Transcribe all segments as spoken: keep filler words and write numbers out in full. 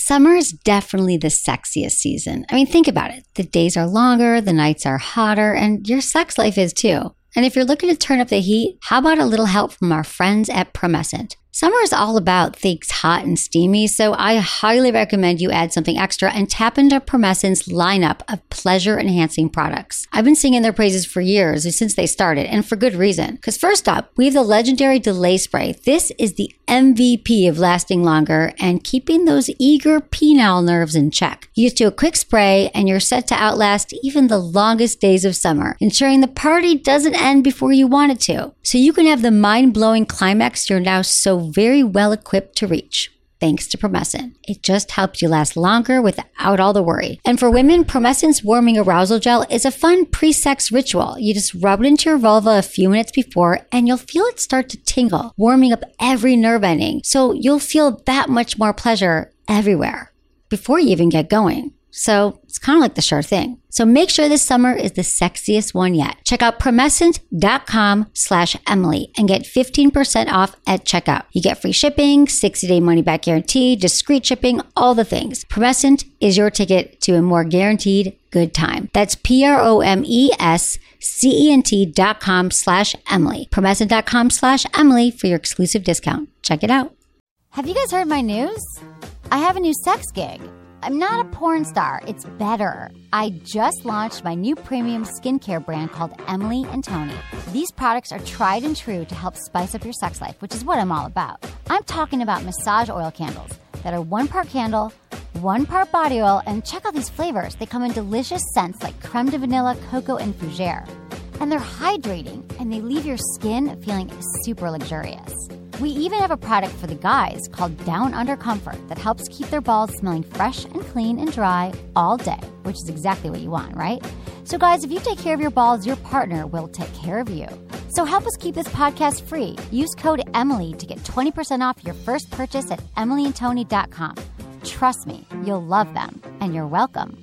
Summer is definitely the sexiest season. I mean, think about it. The days are longer, the nights are hotter, and your sex life is too. And if you're looking to turn up the heat, how about a little help from our friends at Promescent? Summer is all about things hot and steamy, so I highly recommend you add something extra and tap into Promescent's lineup of pleasure-enhancing products. I've been singing their praises for years, since they started, and for good reason. Because first up, we have the legendary Delay Spray. This is the M V P of lasting longer and keeping those eager penile nerves in check. You just do a quick spray and you're set to outlast even the longest days of summer, ensuring the party doesn't end before you want it to. So you can have the mind-blowing climax you're now so very well equipped to reach. Thanks to Promescent. It just helps you last longer without all the worry. And for women, Promescent's Warming Arousal Gel is a fun pre-sex ritual. You just rub it into your vulva a few minutes before and you'll feel it start to tingle, warming up every nerve ending. So you'll feel that much more pleasure everywhere before you even get going. So it's kind of like the sure thing. So make sure this summer is the sexiest one yet. Check out promescent.com slash Emily and get fifteen percent off at checkout. You get free shipping, sixty day money back guarantee, discreet shipping, all the things. Promescent is your ticket to a more guaranteed good time. That's P-R-O-M-E-S-C-E-N-T dot com slash Emily. Promescent.com slash Emily for your exclusive discount. Check it out. Have you guys heard my news? I have a new sex gig. I'm not a porn star. It's better. I just launched my new premium skincare brand called Emily and Tony. These products are tried and true to help spice up your sex life, which is what I'm all about. I'm talking about massage oil candles that are one part candle, one part body oil, and check out these flavors. They come in delicious scents like creme de vanilla, cocoa, and fougere. And they're hydrating, and they leave your skin feeling super luxurious. We even have a product for the guys called Down Under Comfort that helps keep their balls smelling fresh and clean and dry all day, which is exactly what you want, right? So guys, if you take care of your balls, your partner will take care of you. So help us keep this podcast free. Use code Emily to get twenty percent off your first purchase at emily and tony dot com. Trust me, you'll love them, and you're welcome.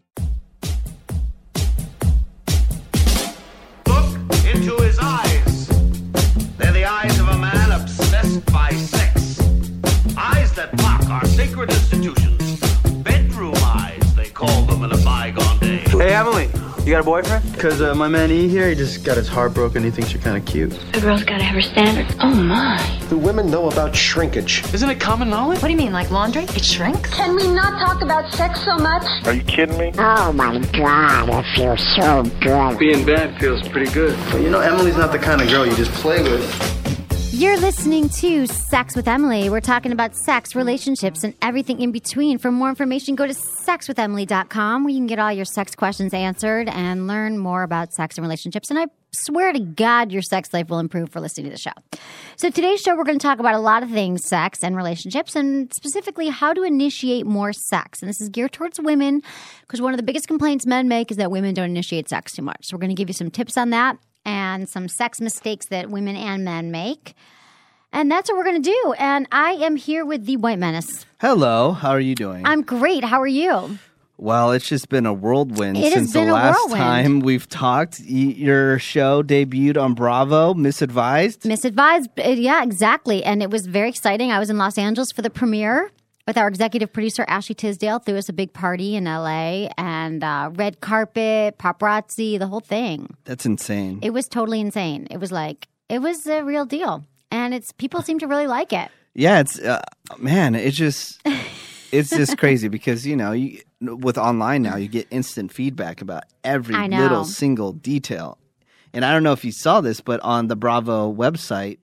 Look into his eyes. They're the eyes of a man obsessed by sex. Eyes that mock our sacred institutions. Bedroom eyes, they called them in a bygone day. Hey, Emily, you got a boyfriend? Because uh, my man E here, he just got his heart broken. He thinks you're kind of cute. A girl's got to have her standards. Oh, my. Do women know about shrinkage? Isn't it common knowledge? What do you mean, like laundry? It shrinks? Can we not talk about sex so much? Are you kidding me? Oh, my God, it feels so good. Being bad feels pretty good. But you know, Emily's not the kind of girl you just play with. You're listening to Sex with Emily. We're talking about sex, relationships, and everything in between. For more information, go to sex with emily dot com where you can get all your sex questions answered and learn more about sex and relationships. And I swear to God, your sex life will improve for listening to the show. So today's show, we're going to talk about a lot of things, sex and relationships, and specifically how to initiate more sex. And this is geared towards women because one of the biggest complaints men make is that women don't initiate sex too much. So we're going to give you some tips on that and some sex mistakes that women and men make. And that's what we're going to do. And I am here with the White Menace. Hello. How are you doing? I'm great. How are you? Well, it's just been a whirlwind it since the last time we've talked. Your show debuted on Bravo, Misadvised. Misadvised. Yeah, exactly. And it was very exciting. I was in Los Angeles for the premiere with our executive producer, Ashley Tisdale. Threw us a big party in L A and uh, red carpet, paparazzi, the whole thing. That's insane. It was totally insane. It was like, it was a real deal. And it's people seem to really like it. Yeah, it's, uh, man, it just, it's just crazy because, you know, you, with online now, you get instant feedback about every little single detail. And I don't know if you saw this, but on the Bravo website,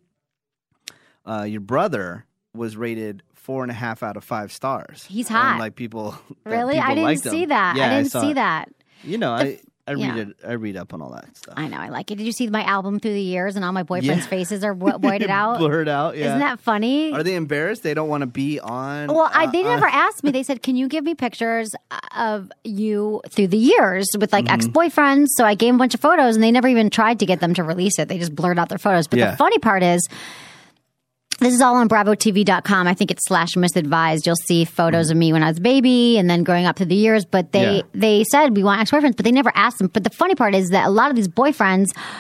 uh, your brother was rated four and a half out of five stars. He's hot. And, like people, really? People I didn't see him. that. Yeah, I didn't I see it. that. You know, the, I. I read yeah. it. I read up on all that stuff. I know. I like it. Did you see my album through the years and all my boyfriend's yeah. faces are whited out? Blurred out, yeah. Isn't that funny? Are they embarrassed? They don't want to be on? Well, uh, I, they uh, never asked me. They said, can you give me pictures of you through the years with like mm-hmm. ex-boyfriends? So I gave them a bunch of photos and they never even tried to get them to release it. They just blurred out their photos. But yeah. the funny part is, this is all on bravo t v dot com. I think it's slash misadvised. You'll see photos mm. of me when I was a baby and then growing up through the years. But they, yeah. they said we want ex-boyfriends, but they never asked them. But the funny part is that a lot of these boyfriends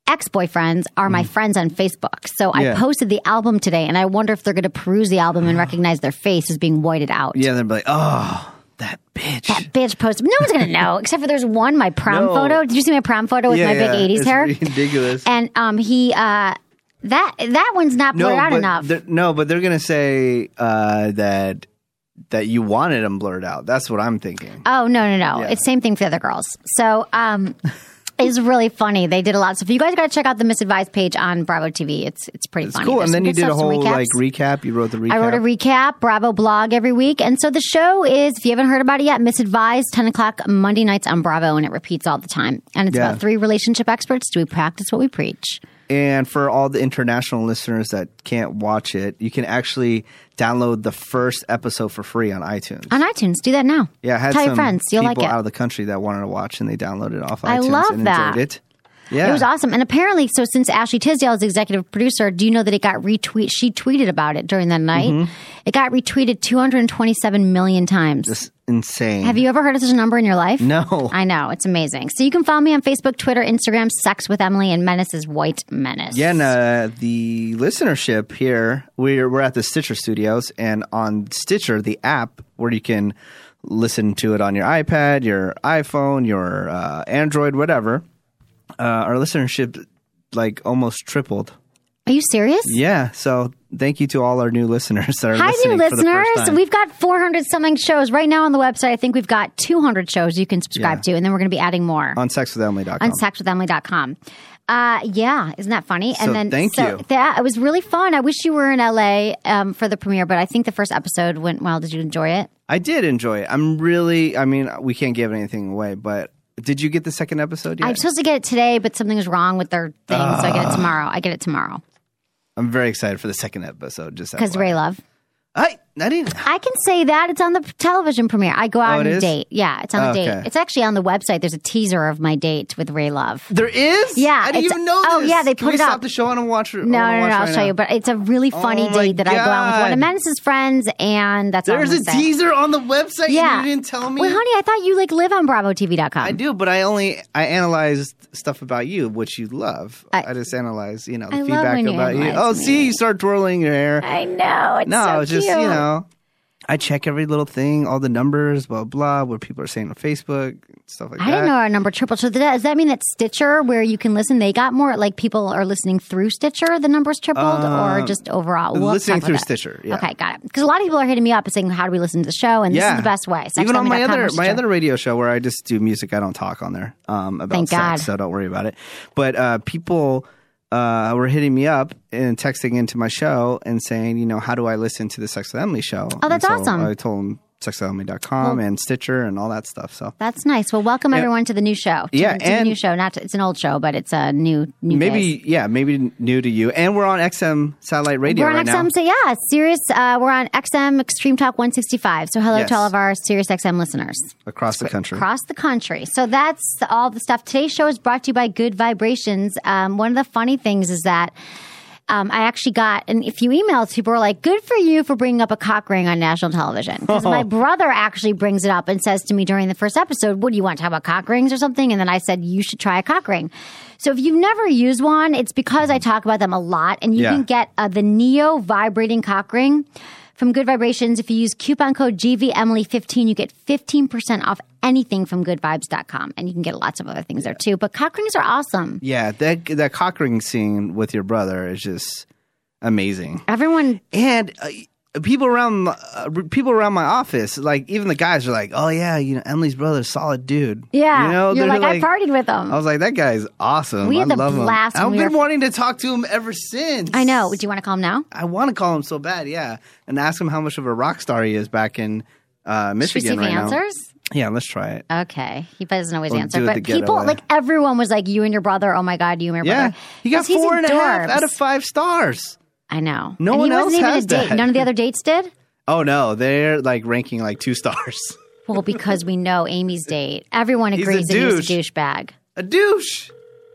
ex-boyfriends are my friends on Facebook. So I Yeah. posted the album today, and I wonder if they're going to peruse the album and recognize their face as being whited out. Yeah, they'll be like, oh, that bitch. That bitch posted. No one's going to know, except for there's one, my prom No. photo. Did you see my prom photo with yeah, my yeah, big eighties it's hair? ridiculous. And um, he, uh, that that one's not blurred out but enough. they're- No, but they're going to say uh, that that you wanted them blurred out. That's what I'm thinking. Oh, no, no, no. Yeah. It's same thing for the other girls. So um, it's really funny. They did a lot. So if you guys got to check out the Misadvised page on Bravo T V, it's it's pretty It's funny. cool. There's And then some you good did a stuff, some whole recaps. like recap. You wrote the recap. I wrote a recap, Bravo blog every week. And so the show is, if you haven't heard about it yet, Misadvised, ten o'clock Monday nights on Bravo, and it repeats all the time. And it's Yeah. about three relationship experts. Do we practice what we preach? And for all the international listeners that can't watch it, you can actually download the first episode for free on iTunes. On iTunes. Do that now. Yeah, I had Tell some your friends. You'll people like it. out of the country that wanted to watch, and they downloaded it off I iTunes love and that. enjoyed it. Yeah, It was awesome. And apparently, so since Ashley Tisdale is the executive producer, do you know that it got retweet? She tweeted about it during that night. Mm-hmm. It got retweeted two hundred twenty-seven million times. Just insane. Have you ever heard of such a number in your life? No. I know. It's amazing. So you can follow me on Facebook, Twitter, Instagram, Sex with Emily, and Menace is White Menace. Yeah, and uh, the listenership here, we're, we're at the Stitcher Studios, and on Stitcher, the app where you can listen to it on your iPad, your iPhone, your uh, Android, whatever, uh, our listenership like almost tripled. Are you serious? Yeah, so thank you to all our new listeners that are Hi, listening new for the first listeners. time. We've got four hundred something shows right now on the website. I think we've got two hundred shows you can subscribe Yeah. to, and then we're going to be adding more on sex with emily dot com. on sex with emily dot com. Uh, yeah, isn't that funny? So and then thank so you. That, it was really fun. I wish you were in L A um, for the premiere, but I think the first episode went well. Did you enjoy it? I did enjoy it. I'm really, I mean, we can't give anything away, but did you get the second episode yet? I'm supposed to get it today, but something is wrong with their thing, so I get it tomorrow. I get it tomorrow I'm very excited for the second episode. Just because F Y I. Ray Love. I, I didn't. I can say that. It's on the television premiere. I go out Oh, on it a is? date. Yeah, it's on Oh, the date. okay. It's actually on the website. There's a teaser of my date with Ray Love. There is? Yeah, I didn't it's- even know this. oh, yeah, they Can put we it stop up. the show and watch it? No, I wanna no, no, watch I'll right show now. you. But it's a really funny Oh, my date that I go out with one of God. Menace's friends, and that's all There's I'm a gonna say. teaser on the website Yeah. and you didn't tell me? Well, honey, I thought you like live on Bravo T V dot com. I do, but I only, I analyzed stuff about you, which you love. I, I- just analyze, you know, the I love feedback when you about you. analyze Oh, me. see, you start twirling your hair. I know. It's No, so it's just, cute. you know, I check every little thing, all the numbers, blah, blah, what people are saying on Facebook, stuff like I that. didn't know our number tripled. So does that mean that Stitcher, where you can listen, they got more, like people are listening through Stitcher, the numbers tripled, or just overall? We'll Uh, listening talk about through that. Stitcher, yeah. Okay, got it. Because a lot of people are hitting me up and saying, how do we listen to the show? And this is the best way. sex Even on my family dot com other or my Stitcher. other radio show where I just do music, I don't talk on there um, about Thank sex, God. so don't worry about it. But uh, people uh, were hitting me up and texting into my show and saying, you know, how do I listen to the Sex with Emily show? Oh, that's And so awesome. I told them sex with emily dot com and Stitcher and all that stuff. So That's nice. Well, welcome Yeah. everyone to the new show. To, Yeah, to and- the new show. Not to, it's an old show, but it's a new new maybe, days. yeah, maybe new to you. And we're on X M satellite radio We're on right X M, now. so yeah, Sirius. Uh, we're on X M Extreme Talk one sixty-five. So hello Yes. to all of our Sirius X M listeners Across the country. across the country. So that's all the stuff. Today's show is brought to you by Good Vibrations. Um, one of the funny things is that um, I actually got, and a few emails, people were like, good for you for bringing up a cock ring on national television. Because my brother actually brings it up and says to me during the first episode, what do you want to talk about, cock rings or something? And then I said, you should try a cock ring. So if you've never used one, it's because I talk about them a lot. And you Yeah. can get uh, the Neo vibrating cock ring from Good Vibrations. If you use coupon code G V Emily fifteen, you get fifteen percent off anything from good vibes dot com. And you can get lots of other things there too. But cock rings are awesome. Yeah, that that cock ring scene with your brother is just amazing. Everyone, And uh, people around my- uh, people around my office, like even the guys are like, "Oh yeah, you know Emily's brother's a solid dude." yeah. you know, You're they're like, I partied with them. I was like, that guy's awesome. We I had a love blast him. when I've we been were- wanting to talk to him ever since. I know. Do you want to call him now? I want to call him so bad, yeah, and ask him how much of a rock star he is back in uh, Should we Michigan see if he right now. answers? Yeah, let's try it. Okay. He doesn't always We'll answer. do it But the people, getaway. like everyone was like, you and your brother, oh my God, you and your Yeah, brother. he got 'Cause he's four and a half adorbs. out of five stars. I know. No and one he else wasn't even has a date. that. None of the other dates did? Oh no, they're like ranking like two stars. Well, because we know Amy's date. Everyone He's a agrees that he's a douche. douchebag. A douche.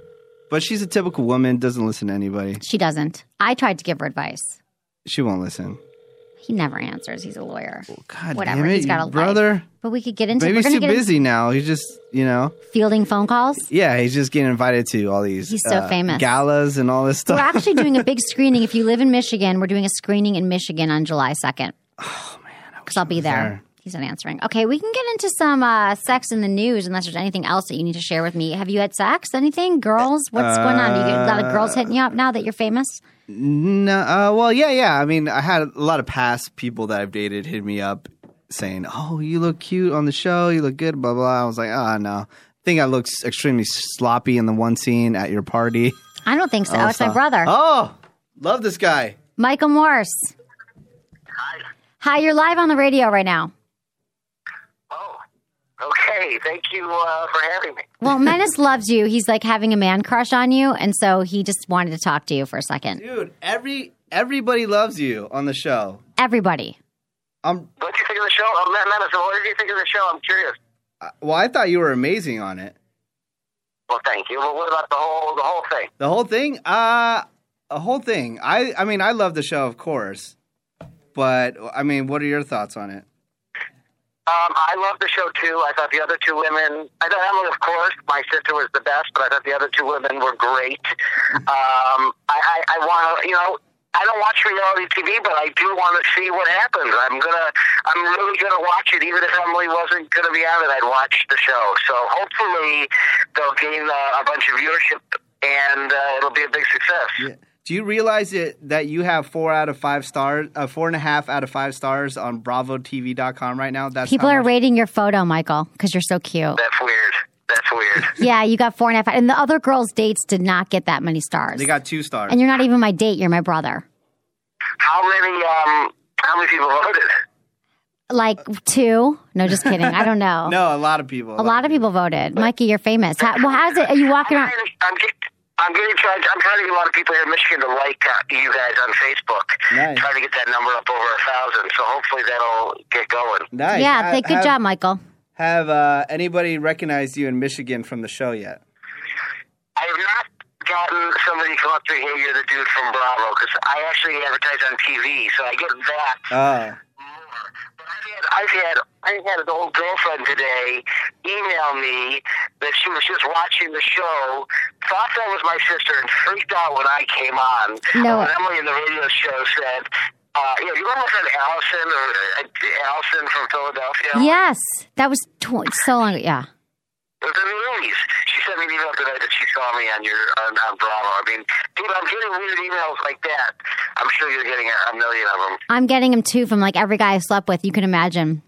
But she's a typical woman, doesn't listen to anybody. She doesn't. I tried to give her advice. She won't listen. He never answers. He's a lawyer. Well, God Whatever. damn it, He's got a brother. life. But we could get into. Maybe we're he's too get busy in, now. He's just, you know, fielding phone calls. Yeah, he's just getting invited to all these. He's so uh, famous. Galas and all this stuff. We're actually doing a big screening. If you live in Michigan, we're doing a screening in Michigan on July second. Oh man, because I'll be there. there. He's not answering. Okay, we can get into some uh, sex in the news unless there's anything else that you need to share with me. Have you had sex? Anything? Girls? What's uh, going on? Do you get a lot of girls hitting you up now that you're famous? No. Uh, well, yeah, yeah. I mean, I had a lot of past people that I've dated hit me up saying, "Oh, you look cute on the show. You look good." Blah blah. I was like, "Oh no." I think I look extremely sloppy in the one scene at your party. I don't think so. Oh, it's my brother. Oh, love this guy, Michael Morse. Hi. Hi, you're live on the radio right now. Okay, thank you uh, for having me. Well, Menace loves you. He's like having a man crush on you, and so he just wanted to talk to you for a second. Dude, every everybody loves you on the show. Everybody. Um, what did you think of the show? Oh, Menace, what did you think of the show? I'm curious. Uh, well, I thought you were amazing on it. Well, thank you. Well, what about the whole the whole thing? The whole thing? Uh, a whole thing. I, I mean, I love the show, of course. But, I mean, what are your thoughts on it? Um, I love the show, too. I thought the other two women, I thought Emily, of course, my sister was the best, but I thought the other two women were great. Um, I, I, I want to, you know, I don't watch reality T V, but I do want to see what happens. I'm going to, I'm really going to watch it. Even if Emily wasn't going to be on it, I'd watch the show. So hopefully they'll gain uh, a bunch of viewership and uh, it'll be a big success. Yeah. Do you realize it that you have four out of five stars, uh, four and a half out of five stars on Bravo T V dot com right now? That's people are rating your photo, Michael, because you're so cute. That's weird. That's weird. Yeah, you got four and a half, and the other girls' dates did not get that many stars. They got two stars, and you're not even my date. You're my brother. How many? Um, how many people voted? Like two? No, just kidding. I don't know. No, a lot of people. A, a lot, lot of people voted. Mikey, you're famous. How, well, how's it? Are you walking around? I'm getting. I'm getting trying. I'm trying to get a lot of people here in Michigan to like uh, you guys on Facebook. Nice. Trying to get that number up over a thousand. So hopefully that'll get going. Nice. Yeah. I, good have, job, Michael. Have uh, anybody recognized you in Michigan from the show yet? I have not gotten somebody come up to me, "Hey, you're the dude from Bravo," because I actually advertise on T V, so I get that. Oh. I've had I've had an old girlfriend today email me that she was just watching the show, thought that was my sister, and freaked out when I came on. No. When Emily in the radio show said, uh, you know, you remember that Allison or uh, Allison from Philadelphia? Yes, that was tw- so long ago. Yeah. It was in the eighties. She sent me an email today that she saw me on your on, on Bravo. I mean, dude, I'm getting weird emails like that. I'm sure you're getting a, a million of them. I'm getting them too from like every guy I slept with. You can imagine.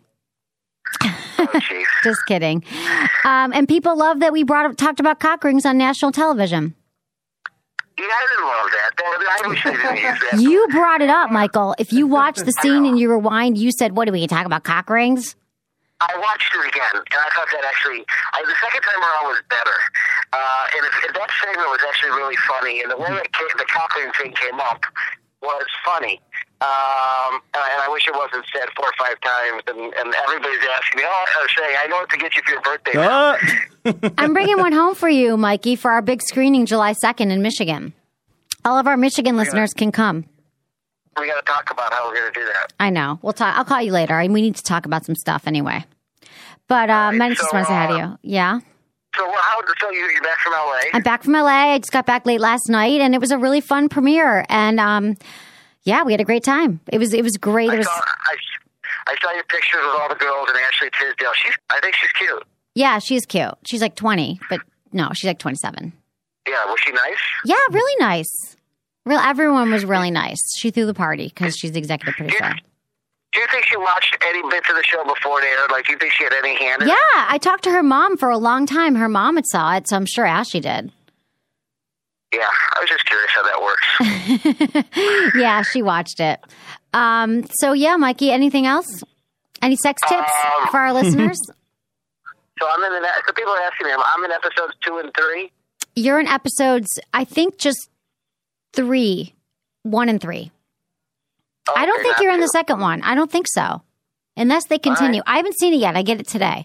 Oh, just kidding. Um, and people love that we brought up, talked about cock rings on national television. Yeah, I didn't love that. I wish they didn't use that. You brought it up, Michael. If you watched the scene and you rewind, you said, "What are we going to talk about? Cock rings?" I watched it again, and I thought that actually, I, the second time around was better. Uh, and if, if that segment was actually really funny, and the way that came, the cock ring thing came up was funny. Um, and I wish it wasn't said four or five times, and, and everybody's asking me, oh, I was saying, I know what to get you for your birthday. Uh. I'm bringing one home for you, Mikey, for our big screening July second in Michigan. All of our Michigan listeners can come. We got to talk about how we're going to do that. I know. We'll talk. I'll call you later. I mean, we need to talk about some stuff anyway. But uh, right, Menace so, just wants to say hi to you. Yeah. So, well, how, so you, you're back from L A? I'm back from L A. I just got back late last night, and it was a really fun premiere. And um, yeah, we had a great time. It was it was great. I, it was, saw, I, I saw your pictures with all the girls and Ashley Tisdale. She's, I think she's cute. Yeah, she's cute. She's like twenty, but no, she's like twenty-seven. Yeah, was she nice? Yeah, really nice. Real, everyone was really nice. She threw the party because she's the executive producer. Do you think she watched any bits of the show before it aired? Like, do you think she had any hand in yeah, it? Yeah, I talked to her mom for a long time. Her mom had saw it, so I'm sure Ashley did. Yeah, I was just curious how that works. Yeah, she watched it. Um, so, yeah, Mikey, anything else? Any sex tips um, for our listeners? So, I'm in the, so people are asking me, I'm in episodes two and three? You're in episodes, I think, just three. One and three. Okay, I don't think you're in the second one. I don't think so. Unless they continue. Right. I haven't seen it yet. I get it today.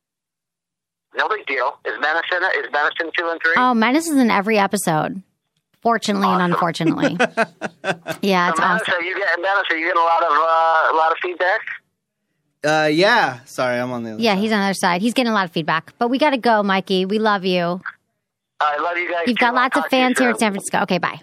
No big deal. Is Menace in it? Is Menace in two and three? Oh, Menace is in every episode. Fortunately awesome. and unfortunately. Yeah, it's so, awesome. So you get, Dennis, are you getting a lot of uh, a lot of feedback? Uh, yeah. Sorry, I'm on the other Yeah, side. he's on the other side. He's getting a lot of feedback. But we got to go, Mikey. We love you. I love you guys. You've too. got lots I'll of talk to you fans here in soon. San Francisco. Okay, bye.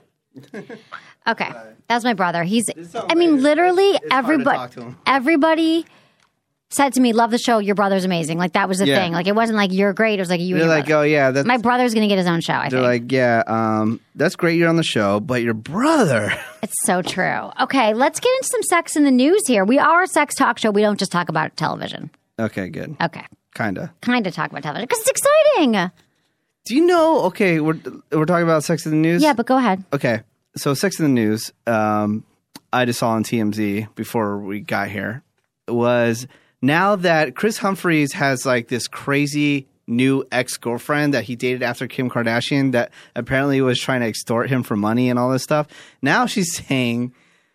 Okay, that's my brother. He's, I mean, literally It's hard to everybody, talk to him. everybody said to me, love the show. Your brother's amazing. Like, that was the Yeah. thing. Like, it wasn't like, you're great. It was like, you and They're your like, brother. oh yeah, that's. My brother's going to get his own show, I They're think. like, yeah, um, that's great. You're on the show, but your brother. It's so true. Okay, let's get into some sex in the news here. We are a sex talk show. We don't just talk about television. Okay, good. Okay, Kinda. kind of talk about television because it's exciting. Do you know? Okay, we're we're talking about Sex in the News. Yeah, but go ahead. Okay, so Sex in the News, um, I just saw on T M Z before we got here, was now that Chris Humphries has like this crazy new ex-girlfriend that he dated after Kim Kardashian that apparently was trying to extort him for money and all this stuff. Now she's saying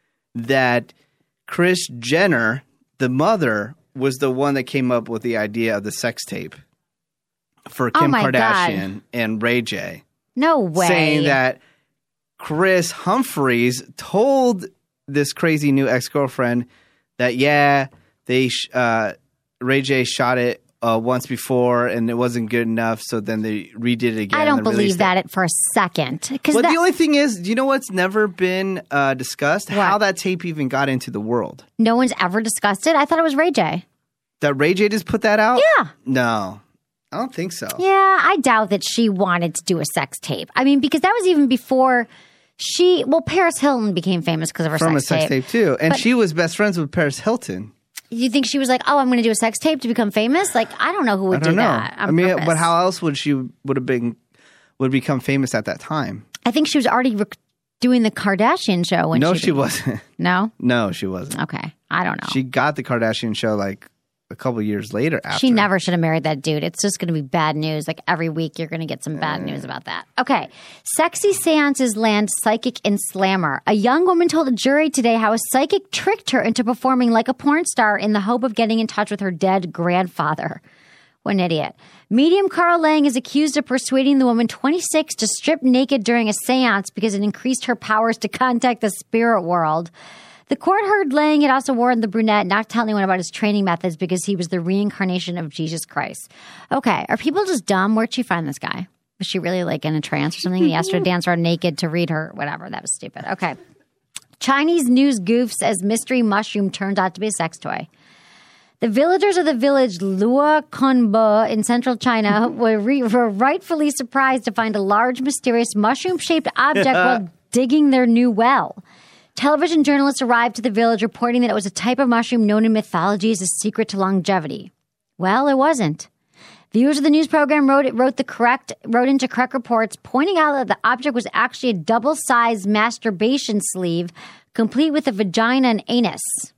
that Kris Jenner, the mother, was the one that came up with the idea of the sex tape for Oh Kim my Kardashian God. and Ray J. No way. Saying that Chris Humphries told this crazy new ex-girlfriend that, yeah, they sh- uh, Ray J shot it uh, once before and it wasn't good enough, so then they redid it again. I don't and believe released that it. it for a second. Because But that, the only thing is, do you know what's never been uh, discussed? What? How that tape even got into the world. no one's ever discussed it. I thought it was Ray J. That Ray J just put that out? Yeah. No, I don't think so. Yeah, I doubt that she wanted to do a sex tape. I mean, because that was even before she, well, Paris Hilton became famous because of her From sex a sex tape, tape. too. And But- she was best friends with Paris Hilton. You think she was like, oh, I'm going to do a sex tape to become famous? Like, I don't know who would I don't do know. that. on I mean, purpose. but how else would she would have been would become famous at that time? I think she was already rec- doing the Kardashian show when No, she, she wasn't. No? No, she wasn't. Okay. I don't know. She got the Kardashian show like a couple years later after. She never should have married that dude. It's just going to be bad news. Like every week, you're going to get some bad news about that. Okay. Sexy seances land psychic in Slammer. A young woman told a jury today how a psychic tricked her into performing like a porn star in the hope of getting in touch with her dead grandfather. What an idiot. Medium Carl Lang is accused of persuading the woman twenty-six to strip naked during a seance because it increased her powers to contact the spirit world. The court heard Lang had also warned the brunette not to tell anyone about his training methods because he was the reincarnation of Jesus Christ. Okay, are people just dumb? Where'd she find this guy? Was she really like in a trance or something? He asked her to dance around naked to read her, whatever. That was stupid. Okay. Chinese news goofs as mystery mushroom turns out to be a sex toy. The villagers of the village Lua Konbo in central China were, re- were rightfully surprised to find a large, mysterious mushroom-shaped object while digging their new well. Television journalists arrived to the village reporting that it was a type of mushroom known in mythology as a secret to longevity. Well, it wasn't. Viewers of the news program wrote wrote the correct wrote into correct reports, pointing out that the object was actually a double-sized masturbation sleeve, complete with a vagina and anus.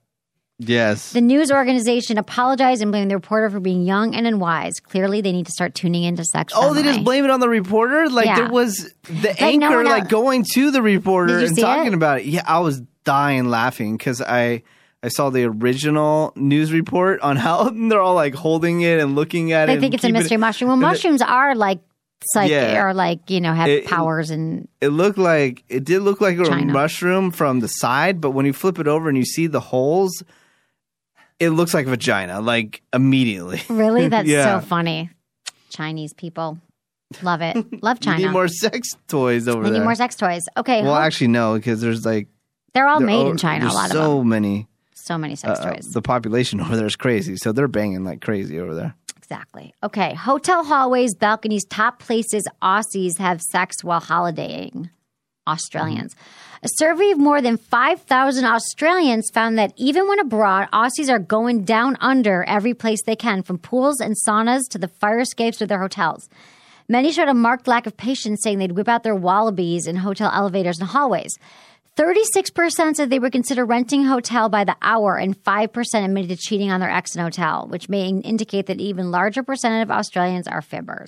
Yes. The news organization apologized and blamed the reporter for being young and unwise. Clearly, they need to start tuning into sex. Oh, they Samurai. just blame it on the reporter? Like Yeah. there was the Like, no anchor one like else- going to the reporter Did you and see talking it? about it. Yeah, I was dying laughing because I I saw the original news report on how they're all like holding it and looking at it. They and think it's a keeping mystery it- mushroom. Well, and it- mushrooms are like psych Yeah. or like you know have It- powers and It looked like it did look like a China. mushroom from the side, but when you flip it over and you see the holes, it looks like vagina, like immediately. really that's Yeah. so funny. Chinese people love it. Love China. We need more sex toys over They there. need more sex toys. Okay, well, ho- actually, no, because there's like they're all there made are- in China. A there's lot so of them. many. So many sex Uh, toys. the population over there is crazy, so they're banging like crazy over there. Exactly. Okay. Hotel hallways, balconies, top places Aussies have sex while holidaying. Australians. A survey of more than five thousand Australians found that even when abroad, Aussies are going down under every place they can, from pools and saunas to the fire escapes of their hotels. Many showed a marked lack of patience, saying they'd whip out their wallabies in hotel elevators and hallways. thirty-six percent said they would consider renting a hotel by the hour, and five percent admitted to cheating on their ex in a hotel, which may indicate that even larger percentage of Australians are fibbers.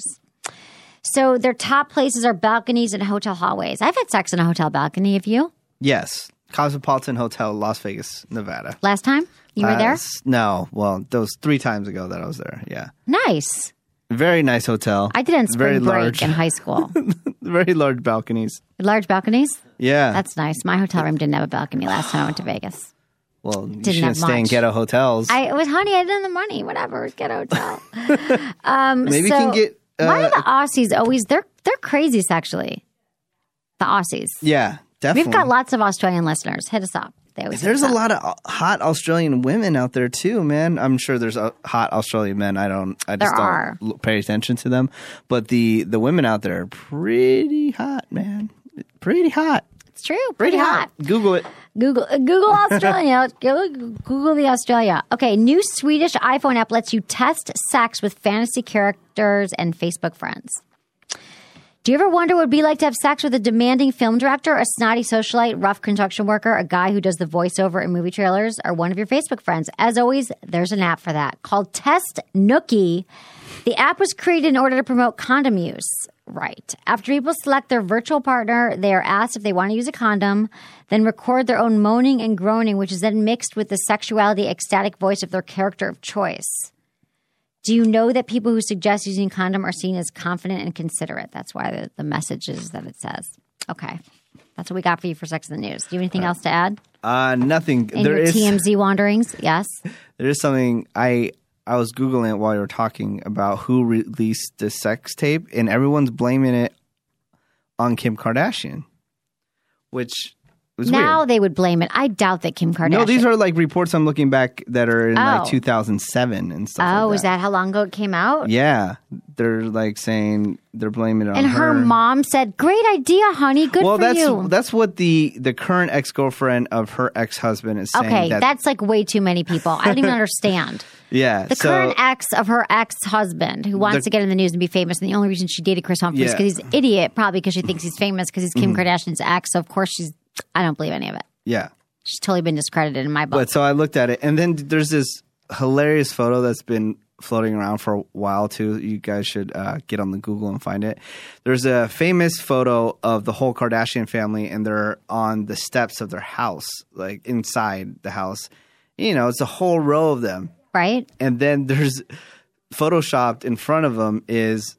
So their top places are balconies and hotel hallways. I've had sex in a hotel balcony. Have you? Yes, Cosmopolitan Hotel, Las Vegas, Nevada. Last time? You were there? Last- No, well, those three times ago that I was there. Yeah, Nice. Very nice hotel. I did in spring Very break large. in high school. Very large balconies. Large balconies? Yeah. That's nice. My hotel room didn't have a balcony last time I went to Vegas. Well, you Didn't shouldn't have stay in much. ghetto hotels. I it was, honey, I didn't have the money. Whatever, ghetto hotel. um, Maybe so you can get... Uh, why are the Aussies always, they're, they're crazy sexually. The Aussies. Yeah, definitely. We've got lots of Australian listeners. Hit us up. They always There's hit a us lot of hot Australian women out there too, man. I'm sure there's a hot Australian men. I don't. I just There are. don't l- pay attention to them. But the the women out there are pretty hot, man. Pretty hot. It's true. Pretty, hot. Google it. Google uh, Google Australia. Google, Google the Australia. Okay, new Swedish iPhone app lets you test sex with fantasy characters and Facebook friends. Do you ever wonder what it would be like to have sex with a demanding film director, a snotty socialite, rough construction worker, a guy who does the voiceover in movie trailers, or one of your Facebook friends? As always, there's an app for that called Test Nookie. The app was created in order to promote condom use. Right. After people select their virtual partner, they are asked if they want to use a condom, then record their own moaning and groaning, which is then mixed with the sexuality ecstatic voice of their character of choice. Do you know that people who suggest using condom are seen as confident and considerate? That's why the, the message is that it says. Okay. That's what we got for you for Sex in the News. Do you have anything else to add? Uh, nothing. In there your is T M Z wanderings? Yes. there is something I I was Googling it while you were talking about who released the sex tape, and everyone's blaming it on Kim Kardashian, which was Now weird. they would blame it. I doubt that Kim Kardashian. No, these are like reports I'm looking back that are in Oh. like two thousand seven and stuff. Oh, like is that how long ago it came out? Yeah, they're like saying they're blaming it on And her mom said, "Great idea, honey. Good well, for that's you." that's what the the current ex girlfriend of her ex husband is saying. Okay, that, that's like way too many people. I don't even understand. yeah. The so, current ex of her ex-husband who wants The- to get in the news and be famous, and the only reason she dated Chris Humphries is Yeah. because he's an idiot, probably because she thinks he's famous because he's Kim Mhm. Kardashian's ex. So of course she's. I don't believe any of it. yeah. She's totally been discredited in my book. But so I looked at it, and then there's this hilarious photo that's been floating around for a while too. You guys should uh, get on the Google and find it. There's a famous photo of the whole Kardashian family, and they're on the steps of their house, like inside the house. You know, it's a whole row of them, right? And then there's photoshopped in front of them is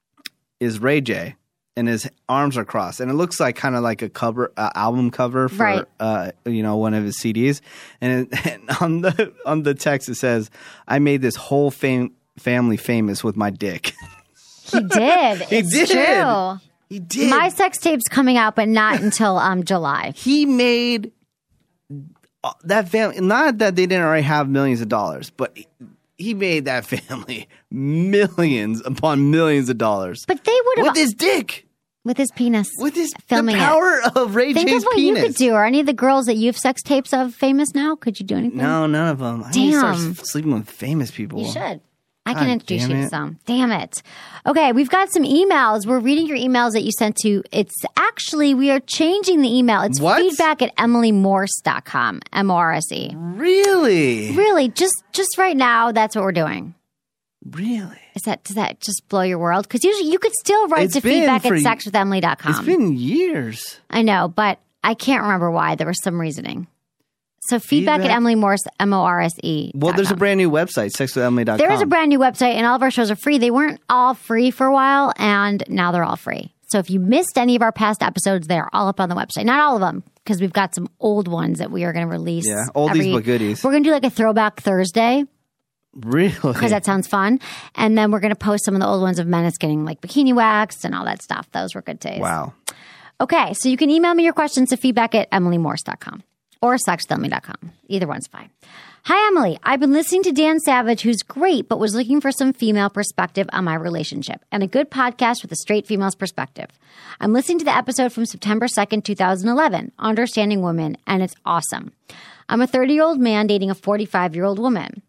is Ray J. And his arms are crossed, and it looks like kind of like a cover, uh, album cover for Right. uh, you know, one of his C Ds. And, it, and on the on the text it says, "I made this whole fam- family famous with my dick." He did. He it's did. True. He did. My sex tape's coming out, but not until um July. He made uh, that family. Not that they didn't already have millions of dollars, but he made that family millions upon millions of dollars. But they would have with his dick. With his penis. With his filming the power it. of Ray Think J's of what penis. you could do. Are any of the girls that you have sex tapes of famous now? Could you do anything? No, none of them. I need to start Damn. s- sleeping with famous people. You should. I God can introduce damn you to it. some. Damn it. Okay, we've got some emails. We're reading your emails that you sent to. It's actually, we are changing the email. It's What? feedback at emily morse dot com. M O R S E. Really? Really, just just right now, that's what we're doing. Really? Is that does that just blow your world? Because usually you could still write It's to been feedback for at y- sex with emily dot com. It's been years. I know, but I can't remember why. There was some reasoning. So feedback, Feedback? at Emily Morse, M O R S E. Well, there's a brand new website, sex with emily dot com. There is a brand new website, and all of our shows are free. They weren't all free for a while, and now they're all free. So if you missed any of our past episodes, they're all up on the website. Not all of them, because we've got some old ones that we are going to release. Yeah, oldies every- but goodies. We're going to do like a throwback Thursday, Really? because that sounds fun. And then we're going to post some of the old ones of Menace getting like bikini waxed and all that stuff. Those were good days. Wow. Okay, so you can email me your questions to feedback at emily morse dot com or sex with emily dot com. Either one's fine. Hi, Emily. I've been listening to Dan Savage, who's great, but was looking for some female perspective on my relationship and a good podcast with a straight female's perspective. I'm listening to the episode from September second, twenty eleven, Understanding Women, and it's awesome. I'm a thirty-year-old man dating a forty-five-year-old woman.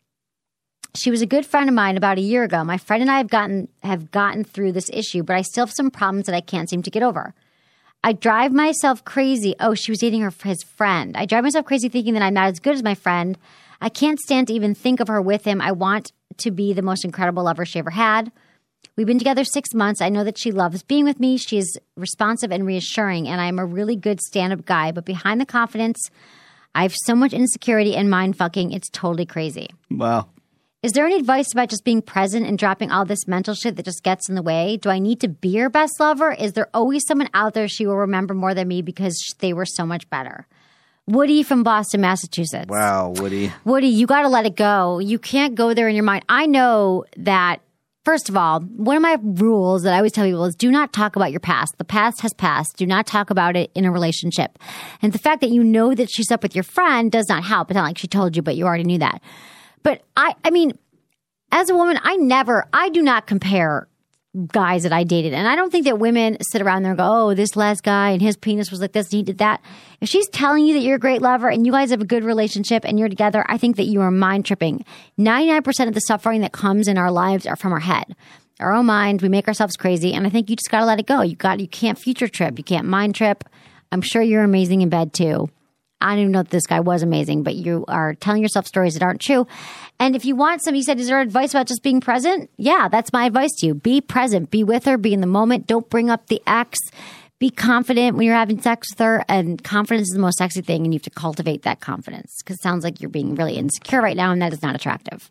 She was a good friend of mine about a year ago. My friend and I have gotten have gotten through this issue, but I still have some problems that I can't seem to get over. I drive myself crazy. Oh, she was dating her his friend. I drive myself crazy thinking that I'm not as good as my friend. I can't stand to even think of her with him. I want to be the most incredible lover she ever had. We've been together six months. I know that she loves being with me. She is responsive and reassuring, and I'm a really good stand-up guy. But behind the confidence, I have so much insecurity and mind fucking. It's totally crazy. Wow. Is there any advice about just being present and dropping all this mental shit that just gets in the way? Do I need to be your best lover? Is there always someone out there she will remember more than me because they were so much better? Woody from Boston, Massachusetts. Wow, Woody. Woody, you got to let it go. You can't go there in your mind. I know that, first of all, one of my rules that I always tell people is do not talk about your past. The past has passed. Do not talk about it in a relationship. And the fact that you know that she's up with your friend does not help. It's not like she told you, but you already knew that. But I, I mean, as a woman, I never, I do not compare guys that I dated. And I don't think that women sit around there and go, oh, this last guy and his penis was like this and he did that. If she's telling you that you're a great lover and you guys have a good relationship and you're together, I think that you are mind tripping. ninety-nine percent of the suffering that comes in our lives are from our head, our own mind. We make ourselves crazy. And I think you just got to let it go. You got, you can't future trip. You can't mind trip. I'm sure you're amazing in bed too. I don't even know if this guy was amazing, but you are telling yourself stories that aren't true. And if you want some, you said, is there advice about just being present? Yeah, that's my advice to you. Be present. Be with her. Be in the moment. Don't bring up the ex. Be confident when you're having sex with her. And confidence is the most sexy thing, and you have to cultivate that confidence because it sounds like you're being really insecure right now, and that is not attractive.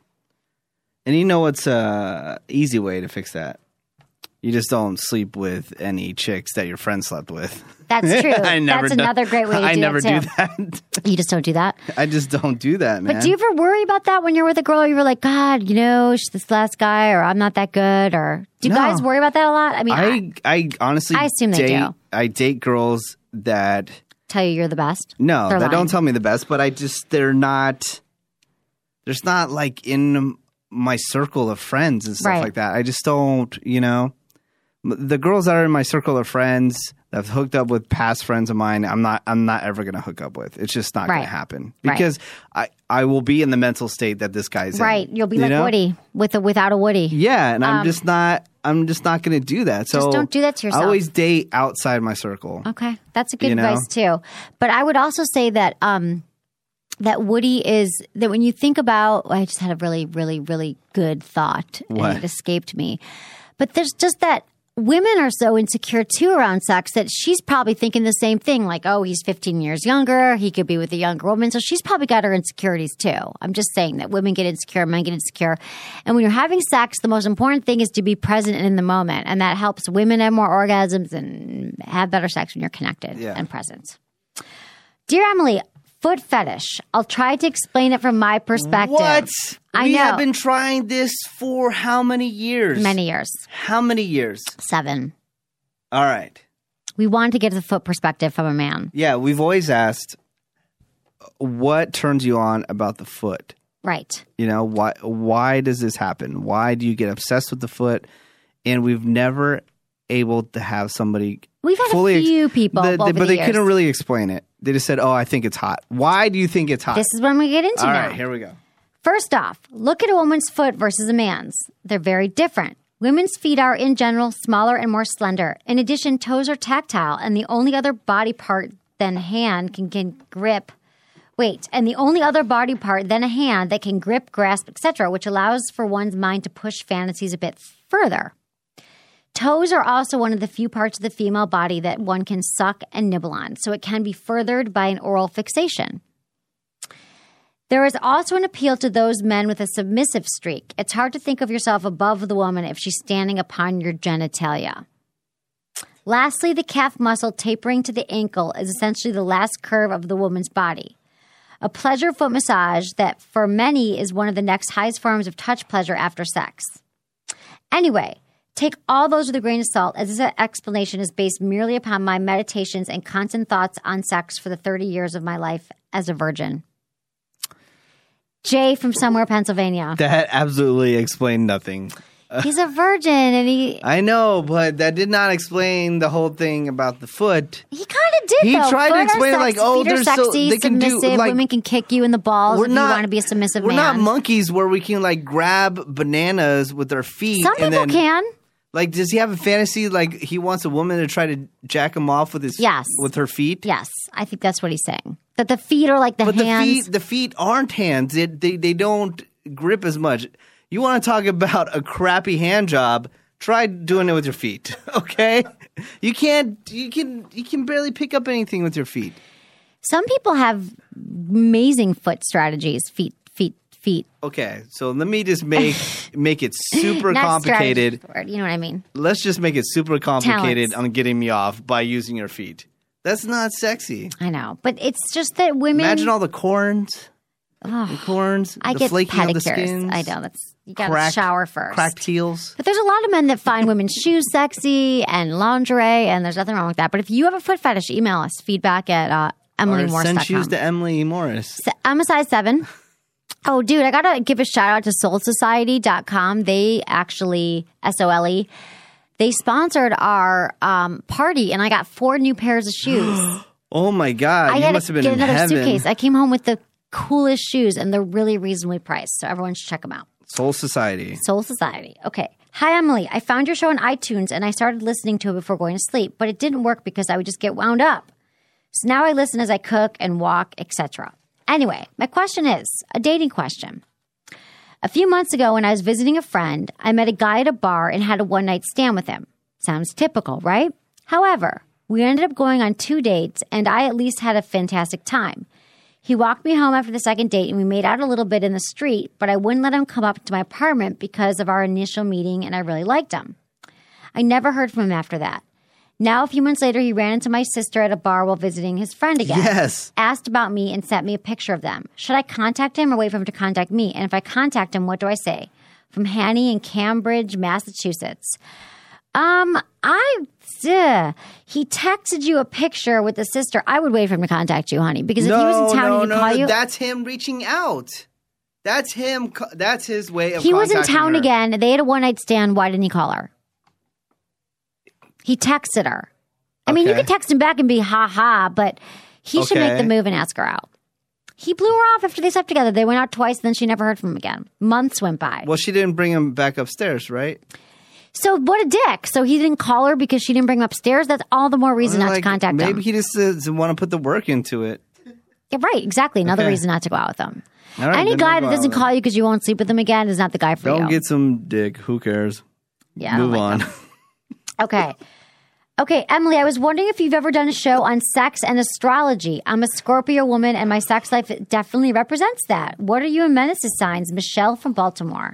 And you know what's a easy way to fix that? You just don't sleep with any chicks that your friend slept with. That's true. I never That's do, another great way to I do never it, too. do that. You just don't do that? I just don't do that, man. But do you ever worry about that when you're with a girl? You're like, God, you know, she's this last guy, or I'm not that good, or do No. guys worry about that a lot? I mean, I, I honestly I assume they date, do. I date girls that tell you you're the best. No, They're that lying. don't tell me the best, but I just, they're not, there's not like in my circle of friends and stuff Right. like that. I just don't, you know. The girls that are in my circle of friends that have hooked up with past friends of mine, I'm not I'm not ever going to hook up with. It's just not Right. going to happen. Right. Because I, I will be in the mental state that this guy's Right. in. You'll be you like know? Woody with a, without a Woody. Yeah, and I'm Um, just not I'm just not going to do that. So Just don't do that to yourself. I always date outside my circle. Okay. That's a good You know? advice too. But I would also say that um, that Woody is that when you think about, I just had a really, really, really good thought What? and it escaped me. But there's just that women are so insecure too around sex that she's probably thinking the same thing. Like, oh, he's fifteen years younger. He could be with a younger woman. So she's probably got her insecurities too. I'm just saying that women get insecure, men get insecure. And when you're having sex, the most important thing is to be present and in the moment. And that helps women have more orgasms and have better sex when you're connected Yeah. and present. Dear Emily, foot fetish. I'll try to explain it from my perspective. What? I we know. have been trying this for how many years? Many years. How many years? Seven. All right. We wanted to get the foot perspective from a man. Yeah, we've always asked what turns you on about the foot? Right. You know, why why does this happen? Why do you get obsessed with the foot? And we've never able to have somebody We've had fully a few people the, over the, but the they years. couldn't really explain it. They just said, "Oh, I think it's hot." Why do you think it's hot? This is what I'm going to get into All now. right, here we go. First off, look at a woman's foot versus a man's. They're very different. Women's feet are, in general, smaller and more slender. In addition, toes are tactile, and the only other body part than a hand can, can grip. Wait, and the only other body part than a hand that can grip, grasp, et cetera, which allows for one's mind to push fantasies a bit further. Toes are also one of the few parts of the female body that one can suck and nibble on, so it can be furthered by an oral fixation. There is also an appeal to those men with a submissive streak. It's hard to think of yourself above the woman if she's standing upon your genitalia. Lastly, the calf muscle tapering to the ankle is essentially the last curve of the woman's body. A pleasure foot massage that for many is one of the next highest forms of touch pleasure after sex. Anyway, take all those with a grain of salt, as this explanation is based merely upon my meditations and constant thoughts on sex for the thirty years of my life as a virgin. Jay from somewhere, Pennsylvania. That absolutely explained nothing. He's a virgin, and he I know, but that did not explain the whole thing about the foot. he kind of did. He though. tried to Foot are explain it sex- like, oh, feet are they're so- sexy, they can do, submissive. like- Women can kick you in the balls We're if not- you want to be a submissive We're man. not monkeys where we can like grab bananas with our feet. Some and people then, can. Like, does he have a fantasy like he wants a woman to try to jack him off with his Yes. with her feet? Yes, I think that's what he's saying. That the feet are like the But hands. the feet, the feet aren't hands. They, they they don't grip as much. You want to talk about a crappy hand job? Try doing it with your feet. Okay, you can't. You can. You can barely pick up anything with your feet. Some people have amazing foot strategies, feet, feet, feet. Okay, so let me just make make it super complicated. You know what I mean? Let's just make it super complicated Talents. on getting me off by using your feet. That's not sexy. I know, but it's just that women. Imagine all the corns. Oh, the corns. I the get flaking pedicures. of the skins. I know that's you got to cracked, shower first. Cracked heels. But there's a lot of men that find women's shoes sexy and lingerie, and there's nothing wrong with that. But if you have a foot fetish, email us feedback at uh, Emily Morris dot com. Send shoes to Emily Morris. So, I'm a size seven. Oh, dude, I got to give a shout out to soul society dot com. They actually, S O L E, they sponsored our um, party, and I got four new pairs of shoes. Oh, my God. I you had must to have been get in another heaven. suitcase. I came home with the coolest shoes, and they're really reasonably priced, so everyone should check them out. Soul Society. Soul Society. Okay. Hi, Emily. I found your show on iTunes, and I started listening to it before going to sleep, but it didn't work because I would just get wound up. So now I listen as I cook and walk, et cetera. Anyway, my question is a dating question. A few months ago, when I was visiting a friend, I met a guy at a bar and had a one-night stand with him. Sounds typical, right? However, we ended up going on two dates, and I at least had a fantastic time. He walked me home after the second date, and we made out a little bit in the street, but I wouldn't let him come up to my apartment because of our initial meeting, and I really liked him. I never heard from him after that. Now, a few months later, he ran into my sister at a bar while visiting his friend again. Yes. Asked about me and sent me a picture of them. Should I contact him or wait for him to contact me? And if I contact him, what do I say? From Hanny in Cambridge, Massachusetts. Um, I, ugh. He texted you a picture with the sister. I would wait for him to contact you, honey, because if no, he was in town no, and he no, call no. you, That's him reaching out. That's him. That's his way of he was in town her. again. They had a one night stand. Why didn't he call her? He texted her. I mean, Okay. you could text him back and be ha ha, but he should make Okay. the move and ask her out. He blew her off after they slept together. They went out twice, and then she never heard from him again. Months went by. Well, she didn't bring him back upstairs, right? So what a dick. So he didn't call her because she didn't bring him upstairs. That's all the more reason not Like, to contact maybe him. he just doesn't want to put the work into it. Yeah, right, exactly. Another Okay. reason not to go out with him. All right, Any then guy we'll that go doesn't out. call you because you won't sleep with him again is not the guy for Don't you. get some dick. Who cares? Yeah, I don't Move like on. them. Okay. Okay, Emily, I was wondering if you've ever done a show on sex and astrology. I'm a Scorpio woman, and my sex life definitely represents that. What are you and Menace's signs? Michelle from Baltimore.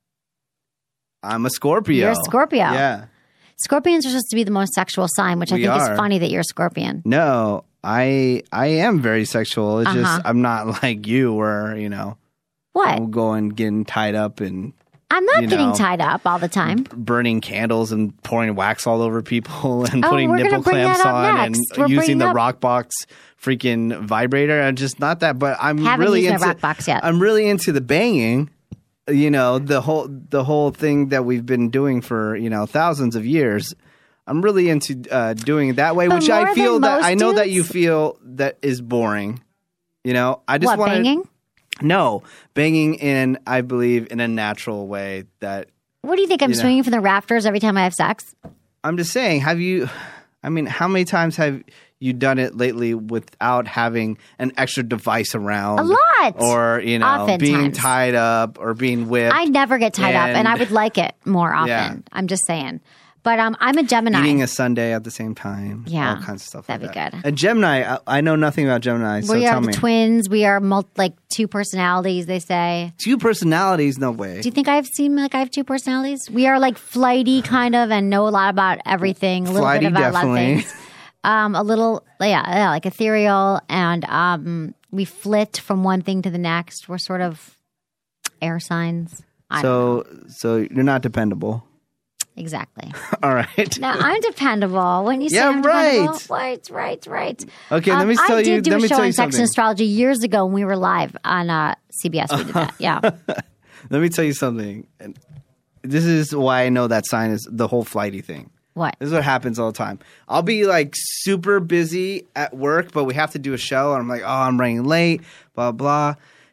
I'm a Scorpio. You're a Scorpio. Yeah. Scorpions are supposed to be the most sexual sign, which I We think are. is funny that you're a Scorpion. No, I I am very sexual. It's Uh-huh. just I'm not like you, where you know What? I'm going getting tied up and I'm not you getting know, tied up all the time. burning candles and pouring wax all over people and Oh, putting we're gonna nipple bring clamps that up on next. and We're using bringing the up- rock box freaking vibrator. I'm just not that, but I'm Haven't really used my into rock box yet. I'm really into the banging. You know, the whole the whole thing that we've been doing for, you know, thousands of years. I'm really into uh, doing it that way, But which I more feel than that most I know that dudes? you feel that is boring. You know, I just What, want banging? No, banging in, I believe, in a natural way. That What do you think? I'm You know. swinging from the rafters every time I have sex? I'm just saying. Have you? I mean, how many times have you done it lately without having an extra device around? A lot. Or you know, being Oftentimes. tied up or being whipped. I never get tied up, and And- I would like it more often. Yeah. I'm just saying. But um, I'm a Gemini. Eating a sundae at the same time. Yeah, all kinds of stuff. that'd like be that. good. A Gemini. I, I know nothing about Gemini. So we tell are me. twins. We are multi, like two personalities, they say. Two personalities? No way. Do you think I seem like I have two personalities? We are like flighty kind of and know a lot about everything, a little Flighty, bit about a lot of definitely. things. Um, a little, yeah, yeah, like ethereal, and um, we flit from one thing to the next. We're sort of air signs. I don't know. So, so you're not dependable. Exactly. All right. No, I'm dependable. When you say Yeah, I'm right. dependable, right, right, right. Okay, let me Um, tell I you- did do let a me show tell on you sex and something. astrology years ago when we were live on uh, C B S. We did that. Yeah. Let me tell you something. And this is why I know that sign is the whole flighty thing. What? This is what happens all the time. I'll be like super busy at work, but we have to do a show, and I'm like, oh, I'm running late, blah, blah.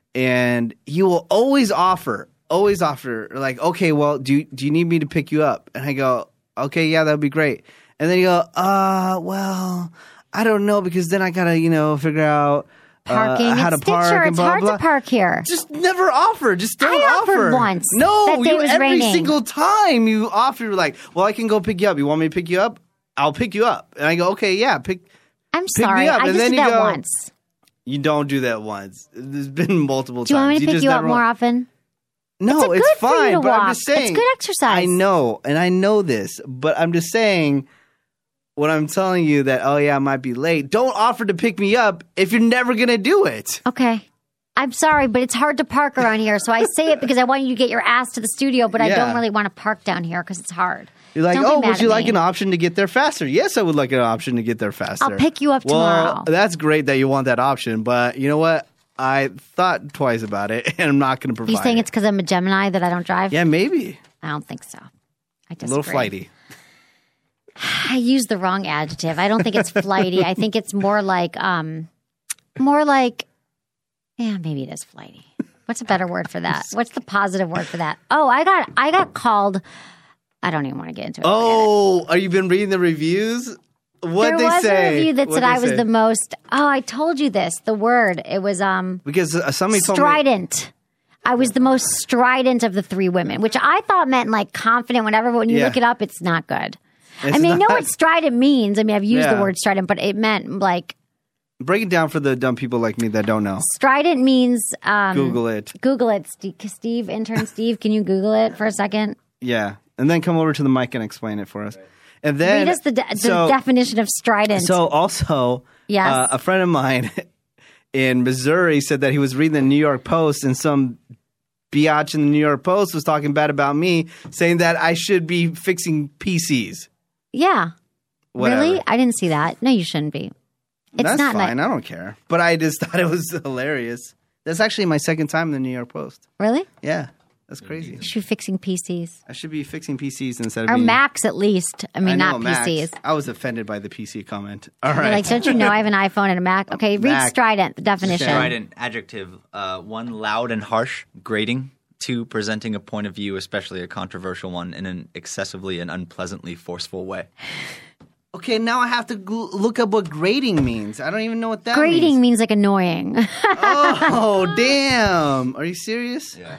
And he will always offer, always offer, like, okay, well, do you, do you need me to pick you up? And I go, okay, yeah, that would be great. And then you go, uh, well, I don't know, because then I got to, you know, figure out Parking uh, how at to park Stitcher. and It's blah, hard blah. to park here. Just never offer. Just don't I offered offer. once. No, That day you was every raining. single time you offer, you're like, well, I can go pick you up. You want me to pick you up? I'll pick you up. And I go, okay, yeah, pick. I'm Pick sorry. me up. I And just then did you that go- once. You don't do that once. There's been multiple times. Do you want me to you pick just you up never more want- often? No, it's, it's good for you fine. to But walk. I'm just saying. It's good exercise. I know, and I know this, but I'm just saying. When I'm telling you that, oh yeah, I might be late. Don't offer to pick me up if you're never gonna do it. Okay. I'm sorry, but it's hard to park around here. So I say it because I want you to get your ass to the studio, but I Yeah. don't really want to park down here because it's hard. You're like, Don't be oh, mad would you at like me. an option to get there faster? Yes, I would like an option to get there faster. I'll pick you up well, tomorrow. That's great that you want that option, but you know what? I thought twice about it, and I'm not going to Are provide you saying it. it's because I'm a Gemini that I don't drive? Yeah, maybe. I don't think so. I A disagree. little flighty. I used the wrong adjective. I don't think it's flighty. I think it's more like, um, more like, yeah, maybe it is flighty. What's a better word for that? What's the positive word for that? Oh, I got, I got called. I don't even want to get into it. Oh, are you been reading the reviews? What There they was say? a review that What'd said they I was say? the most. Oh, I told you this. The word. It was um because uh, somebody told me. strident. I was the most strident of the three women, which I thought meant like confident. Whenever when you Yeah. look it up, it's not good. It's I mean, I know not- what strident means. I mean, I've used the Yeah. word strident, but it meant like Break it down for the dumb people like me that don't know. strident means. Um, Google it. Google it, Steve, Steve. Intern Steve, can you Google it for a second? Yeah, and then come over to the mic and explain it for us. And then Read us the, de- the so, definition of strident. So also, Yes. uh, a friend of mine in Missouri said that he was reading the New York Post and some biatch in the New York Post was talking bad about me, saying that I should be fixing P Cs. yeah. Whatever. Really? I didn't see that. No, you shouldn't be. It's That's not fine. ni- I don't care. But I just thought it was hilarious. That's actually my second time in the New York Post. Really? Yeah, that's crazy. You should be fixing P Cs. I should be fixing P Cs instead of Or being... Macs at least. I mean, I know, not Macs. P Cs. I was offended by the P C comment. All You're right. like, don't you know I have an iPhone and a Mac? Okay, read Mac. strident, the definition. Strident, adjective. Uh, one, loud and harsh, grating. Two, presenting a point of view, especially a controversial one, in an excessively and unpleasantly forceful way. Okay, now I have to gl- look up what grading means. I don't even know what that Grating means. means like annoying. Oh, damn. Are you serious? Yeah.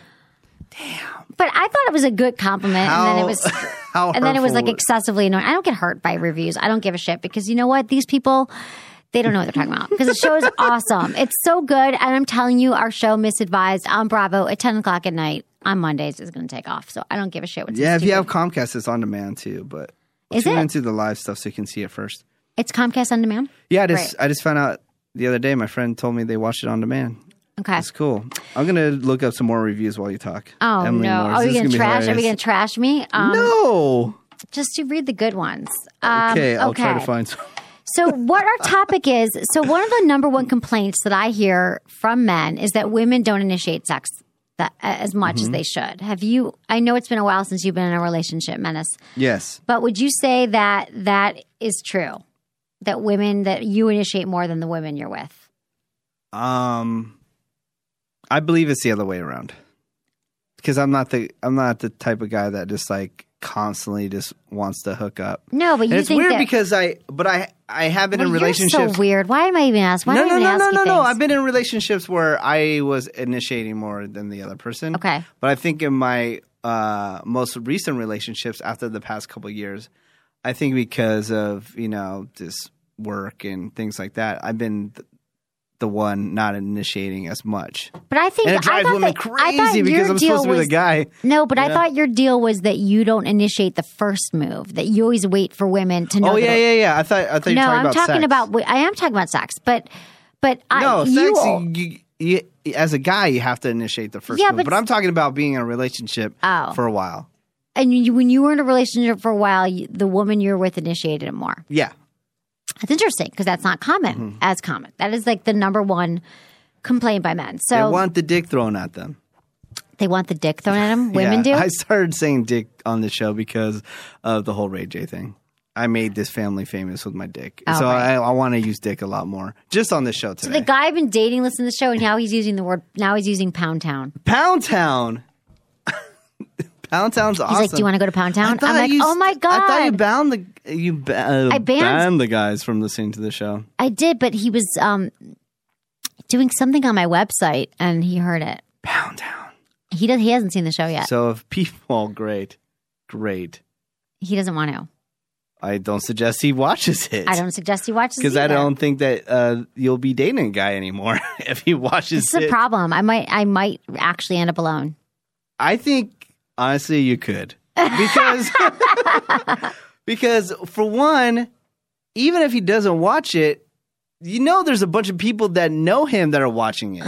But I thought it was a good compliment, and then it was, how and then it was like hurtful. excessively annoying. I don't get hurt by reviews. I don't give a shit because you know what? These people, they don't know what they're talking about because the show is awesome. It's so good, and I'm telling you, our show Misadvised on Bravo at ten o'clock at night on Mondays is going to take off. So I don't give a shit. What's Yeah, if you stupid. have Comcast, it's on demand too. But Is tune it? into the live stuff so you can see it first. It's Comcast on demand. Yeah, I just Great. I just found out the other day. My friend told me they watched it on demand. Okay. That's cool. I'm gonna look up some more reviews while you talk. Oh Emily no! Morris. Are This you is gonna be trash? Are we hilarious. gonna trash me? Um, No. Just to read the good ones. Um, Okay, I'll okay. try to find some. So what our topic is, so one of the number one complaints that I hear from men is that women don't initiate sex that, as much Mm-hmm. as they should. Have you, I know it's been a while since you've been in a relationship, Menace, Yes. but would you say that that is true? That women, that you initiate more than the women you're with? Um, I believe it's the other way around. Because I'm not the I'm not the type of guy that just like constantly just wants to hook up. No, but And you it's think weird that, because I but I I have been well, in you're relationships. so weird. Why am I even asking? Why no, am I no, even no, no, asking no, no. things? I've been in relationships where I was initiating more than the other person. Okay. But I think in my uh, most recent relationships after the past couple of years, I think because of, you know, just work and things like that, I've been th- the one not initiating as much. But I think And it I drives thought women that, I thought crazy your because I'm deal supposed to be the was- guy. No, but I Yeah. thought your deal was that you don't initiate the first move. That you always wait for women to know. Oh, that yeah, it- yeah, yeah. I thought, I thought you No, were talking I'm about talking sex. about. I am talking about sex, but but I No, you, sex, you, you, as a guy, you have to initiate the first Yeah, move. but- But I'm talking about being in a relationship Oh. for a while. and you, when you were in a relationship for a while, you, the woman you're with initiated it more. Yeah. That's interesting because that's not common Mm-hmm. as common. That is like the number one complaint by men. So They want the dick thrown at them. they want the dick thrown at them. Women Yeah, do. I started saying dick on the show because of the whole Ray J thing. I made this family famous with my dick. Oh, so right. I, I want to use dick a lot more. Just on the show So today. the guy I've been dating listen to the show, and now he's using the word. Now he's using Pound Town. Pound Town. Pound Town's awesome. He's like, "Do you want to go to Pound I Town?" thought I'm like, you- "Oh my god!" I thought you bound the you ba- uh, I banned- banned the guys from listening to the show. I did, but he was um, doing something on my website, and he heard it. Pound Town. He does. He hasn't seen the show yet. So if people, great, great. He doesn't want to. I don't suggest he watches it. I don't suggest he watches it because I don't think that uh, you'll be dating a guy anymore if he watches this is it. a problem. I might, I might actually end up alone. I think honestly you could because because for one, even if he doesn't watch it, you know, there's a bunch of people that know him that are watching it.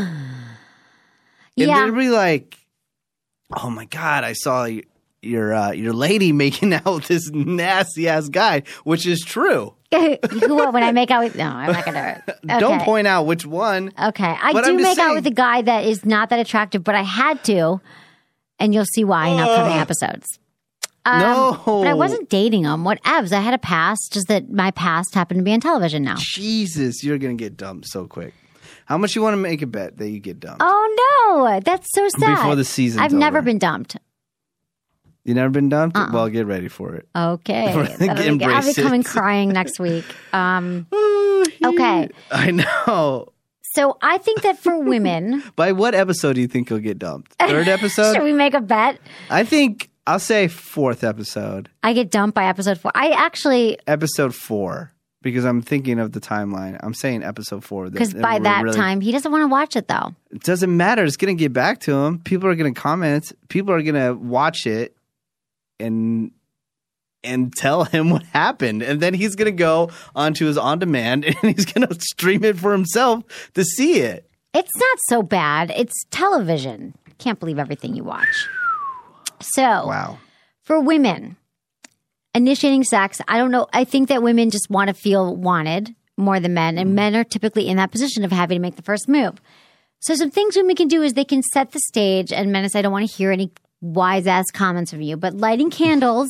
And yeah, they'll be like, "Oh my god, I saw you." your uh, your lady making out with this nasty ass guy, which is true. Who, when I make out with no, I'm not gonna. Okay. Don't point out which one. Okay, I but do make saying, out with a guy that is not that attractive, but I had to, and you'll see why in upcoming uh, episodes. Um, no, but I wasn't dating him. Whatevs. I had a past, just that my past happened to be on television now. Jesus, you're gonna get dumped so quick. How much you want to make a bet that you get dumped? Oh no, that's so sad. Before the season, I've never been dumped. You never been dumped? Uh-uh. Well, get ready for it. Okay. Be, I'll be coming crying next week. Um, okay. I know. So I think that for women. By what episode do you think you'll get dumped? Third episode? Should we make a bet? I think I'll say fourth episode. I get dumped by episode four. I actually. Episode four. Because I'm thinking of the timeline. I'm saying episode four. Because by that really, time, he doesn't want to watch it, though. It doesn't matter. It's going to get back to him. People are going to comment. People are going to watch it. And and tell him what happened. And then he's going to go onto his on-demand and he's going to stream it for himself to see it. It's not so bad. It's television. Can't believe everything you watch. So, wow. For women, initiating sex, I don't know. I think that women just want to feel wanted more than men. And men are typically in that position of having to make the first move. So some things women can do is they can set the stage. And men say, I don't want to hear any wise ass comments from you, but lighting candles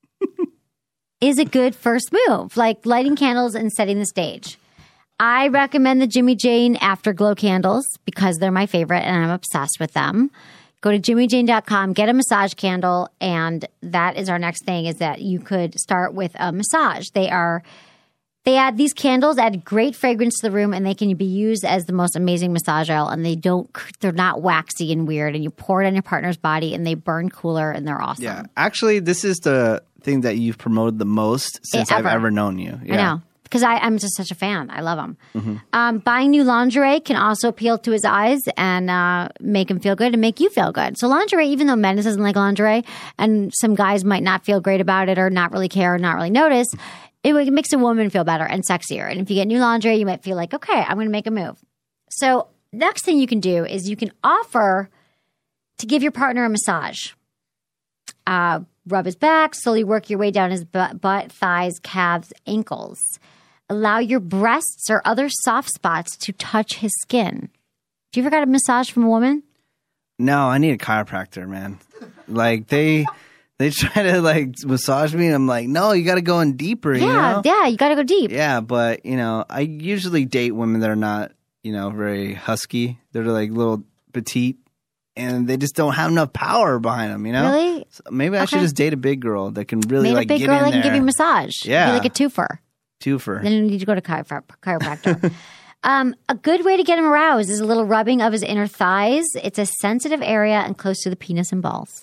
is a good first move. Like lighting candles and setting the stage. I recommend the Jimmy Jane Afterglow candles because they're my favorite and I'm obsessed with them. Go to jimmy jane dot com, get a massage candle, and that is our next thing is that you could start with a massage. They are They add these candles, add great fragrance to the room, and they can be used as the most amazing massage oil. And they don't, they're not waxy and weird. And you pour it on your partner's body, and they burn cooler, and they're awesome. Yeah, actually, this is the thing that you've promoted the most since ever. I've ever known you. Yeah. I know because I'm just such a fan. I love them. Mm-hmm. Um, buying new lingerie can also appeal to his eyes and uh, make him feel good and make you feel good. So lingerie, even though men doesn't like lingerie, and some guys might not feel great about it or not really care or not really notice. It makes a woman feel better and sexier. And if you get new lingerie, you might feel like, okay, I'm going to make a move. So next thing you can do is you can offer to give your partner a massage. Uh, rub his back, slowly work your way down his butt, butt, thighs, calves, ankles. Allow your breasts or other soft spots to touch his skin. Have you ever got a massage from a woman? No, I need a chiropractor, man. Like they... They try to like massage me and I'm like, no, you got to go in deeper. Yeah, you know? yeah, you got to go deep. Yeah, but you know, I usually date women that are not, you know, very husky. They're like little petite and they just don't have enough power behind them, you know? Really? So maybe I okay. should just date a big girl that can really Maybe like a big get girl in that there. can give you a massage. Yeah. Be like a twofer. Twofer. Then you need to go to chiro- chiropractor. um, a good way to get him aroused is a little rubbing of his inner thighs. It's a sensitive area and close to the penis and balls.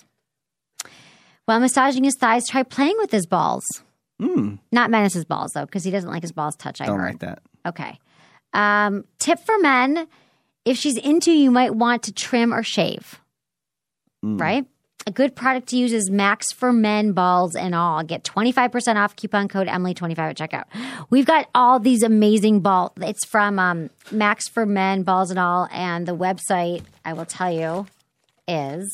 While massaging his thighs, try playing with his balls. Mm. Not Menace's balls, though, because he doesn't like his balls touched. I Don't heard. like that. Okay. Um, tip for men, if she's into you, you might want to trim or shave. Mm. Right? A good product to use is Max for Men Balls and All. Get twenty-five percent off, coupon code Emily twenty-five at checkout. We've got all these amazing balls. It's from um, Max for Men Balls and All, and the website, I will tell you, is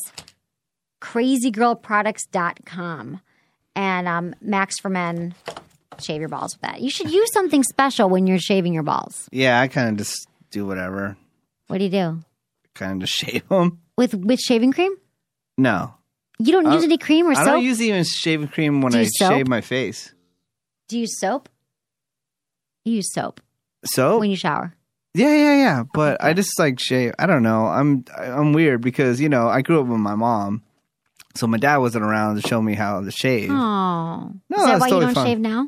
crazy girl products dot com. And um, Max for Men, shave your balls with that. You should use something special when you're shaving your balls. Yeah, I kind of just do whatever. What do you do? Kind of just shave them. With with shaving cream? No. You don't use any cream or I soap? I don't use even shaving cream when Do you I soap? shave my face. Do you use soap? You use soap Soap? when you shower. Yeah, yeah, yeah. But I just like shave. I don't know. I'm I'm weird because, you know, I grew up with my mom. So my dad wasn't around to show me how to shave. Oh. No, Is that that's why totally you don't fine. shave now?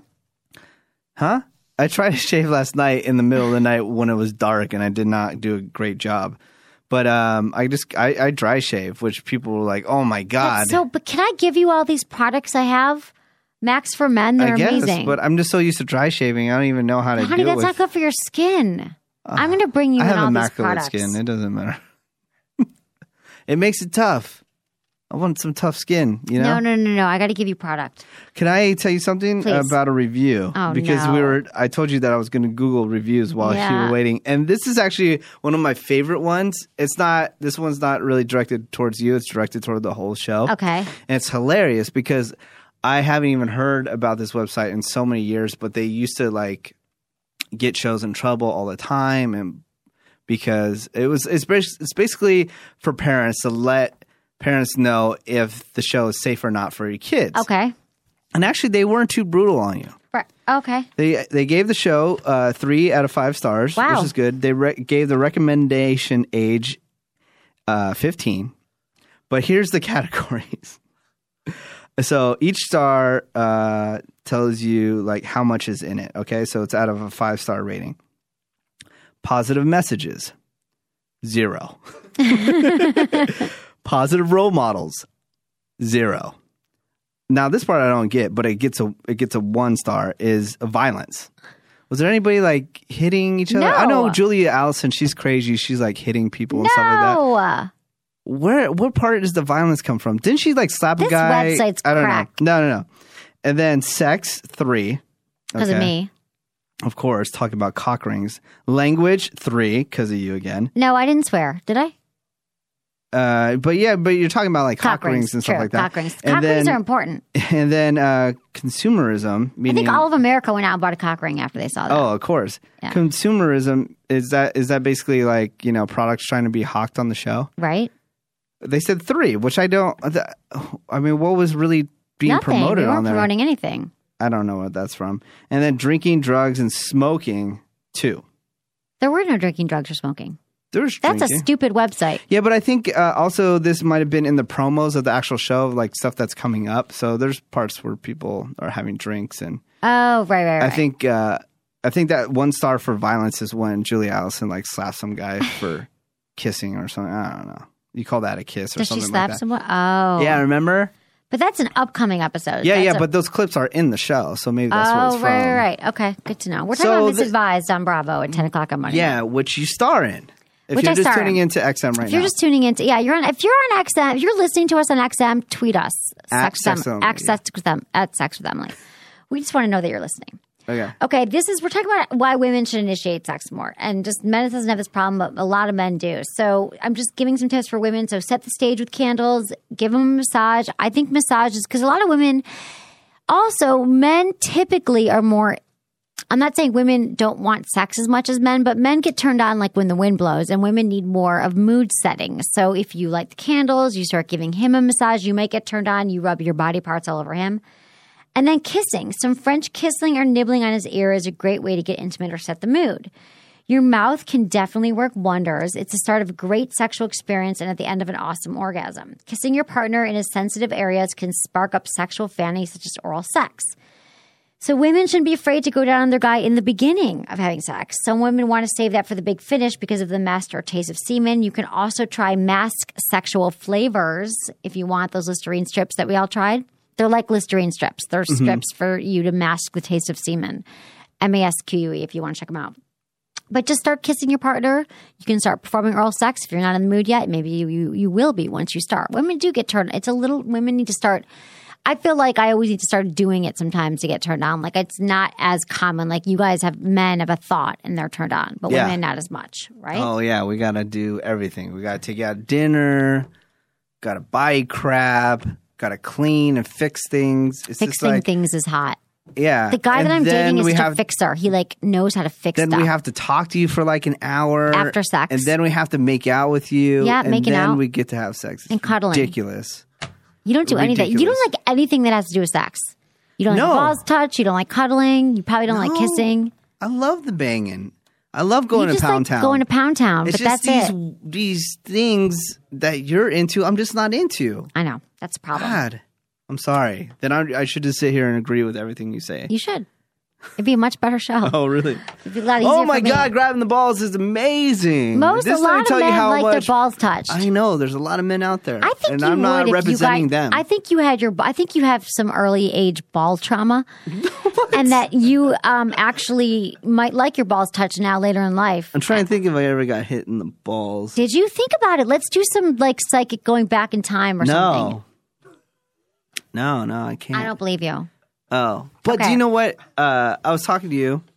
Huh? I tried to shave last night in the middle of the night when it was dark and I did not do a great job. But um, I just I, I dry shave, which people were like, "Oh my god!" That's so, but can I give you all these products I have? Max for men, they're I guess, amazing. But I'm just so used to dry shaving. I don't even know how to Honey, deal that's with. not good for your skin. Uh, I'm going to bring you I in have all these immaculate products. skin. It doesn't matter. It makes it tough. I want some tough skin, you know? No, no, no, no. I got to give you product. Can I tell you something Please. about a review? Oh, because no. we were I told you that I was going to Google reviews while Yeah. you were waiting. And this is actually one of my favorite ones. It's not this one's not really directed towards you. It's directed toward the whole show. Okay. And it's hilarious because I haven't even heard about this website in so many years, but they used to like get shows in trouble all the time, and because it was it's bas- it's basically for parents to let parents know if the show is safe or not for your kids. Okay. And actually, they weren't too brutal on you. Right. Okay. They they gave the show uh, three out of five stars, Wow. which is good. They re- gave the recommendation age uh, fifteen. But here's the categories. So each star uh, tells you like how much is in it. Okay, so it's out of a five star rating. Positive messages, zero. Positive role models, zero. Now this part I don't get, but it gets a it gets a one star. Is violence. Was there anybody like hitting each other? No. I know Julia Allison. She's crazy. She's like hitting people and no. stuff like that. Where what part does the violence come from? Didn't she like slap This a guy? website's I don't crack. know. No, no, no. And then sex three Because of me. Of course, talking about cock rings. Language three because of you again. No, I didn't swear. Did I? Uh, but yeah, but you're talking about like cock, Cock rings, and true, stuff like that. Cock rings. And Cock then, rings are important. And then uh, consumerism. I Meaning, think all of America went out and bought a cock ring after they saw that. Oh, of course. Yeah. Consumerism is that is that basically like you know products trying to be hawked on the show? Right. They said three, which I don't. I mean, what was really being Nothing. promoted We weren't on there? promoting anything. I don't know what that's from. And then drinking, drugs, and smoking two. There were no drinking, drugs, or smoking. There's That's drinking. a stupid website. Yeah, but I think uh, also this might have been in the promos of the actual show, like stuff that's coming up. So there's parts where people are having drinks, and Oh, right, right, right. I think uh, I think that one star for violence is when Julia Allison like slaps some guy for kissing or something. I don't know. You call that a kiss or Does she something slap like that? someone? Oh. Yeah, remember? But that's an upcoming episode. Yeah, That's yeah, a- but those clips are in the show, so maybe that's oh, where it's from. right, right, right. Okay, good to know. We're talking So about the- Misadvised on Bravo at ten o'clock on Monday. Yeah, which you star in. If Which you're I just star tuning in. into X M right If you're now. just tuning into, yeah, you're on. If you're on X M, if you're listening to us on X M, tweet us. At Sex Sex Em- with Emily, at Sex with Em- at Sex with Emily. We just want to know that you're listening. Okay. Okay, this is we're talking about why women should initiate sex more, and just men doesn't have this problem, but a lot of men do. So I'm just giving some tips for women. So set the stage with candles, give them a massage. I think massages because a lot of women, also men typically are more. I'm not saying women don't want sex as much as men, but men get turned on like when the wind blows, and women need more of mood setting. So if you light the candles, you start giving him a massage, you might get turned on. You rub your body parts all over him. And then kissing. Some French kissing or nibbling on his ear is a great way to get intimate or set the mood. Your mouth can definitely work wonders. It's the start of a great sexual experience and at the end of an awesome orgasm. Kissing your partner in his sensitive areas can spark up sexual fantasies such as oral sex. So women shouldn't be afraid to go down on their guy in the beginning of having sex. Some women want to save that for the big finish because of the master taste of semen. You can also try mask sexual flavors if you want those Listerine strips that we all tried. They're like Listerine strips. They're Mm-hmm. strips for you to mask the taste of semen. M A S Q U E if you want to check them out. But just start kissing your partner. You can start performing oral sex if you're not in the mood yet. Maybe you, you, you will be once you start. Women do get turned. It's a little, women need to start. I feel like I always need to start doing it sometimes to get turned on. Like it's not as common. Like you guys have, men have a thought and they're turned on, but Yeah. women not as much, right? Oh yeah, we gotta do everything. We gotta take you out to dinner. Gotta buy crap. Gotta clean and fix things. It's just Fixing like things is hot. yeah. The guy And that I'm then dating is we such have, a fixer. He like knows how to fix Then stuff. we have to talk to you for like an hour After sex. and then we have to make out with you. Yeah, and making then out. we get to have sex. It's And cuddling. Ridiculous. You don't do anything. You don't Ridiculous. like anything that has to do with sex. You don't No. like balls touch. You don't like cuddling. You probably don't like No. kissing. I love the banging. I love going you to just Pound like Town. going to Pound Town, It's but just that's these it. these things that you're into. I'm just not into. I know. That's a problem. God, I'm sorry. Then I, I should just sit here and agree with everything you say. You should. It'd be a much better show. Oh, really? It'd be a lot easier Oh, my for me. God. Grabbing the balls is amazing. Most, this a lot of tell men you how like much, their balls touched. I know. There's a lot of men out there. I think and you I'm not would representing if you got, them. I think you had your. I think you have some early age ball trauma, and that you um, actually might like your balls touched now later in life. I'm trying to think if I ever got hit in the balls. Did you think about it? Let's do some like psychic going back in time or no. something. No, no, I can't. I don't believe you. Oh, but Okay. do you know what? Uh, I was talking to you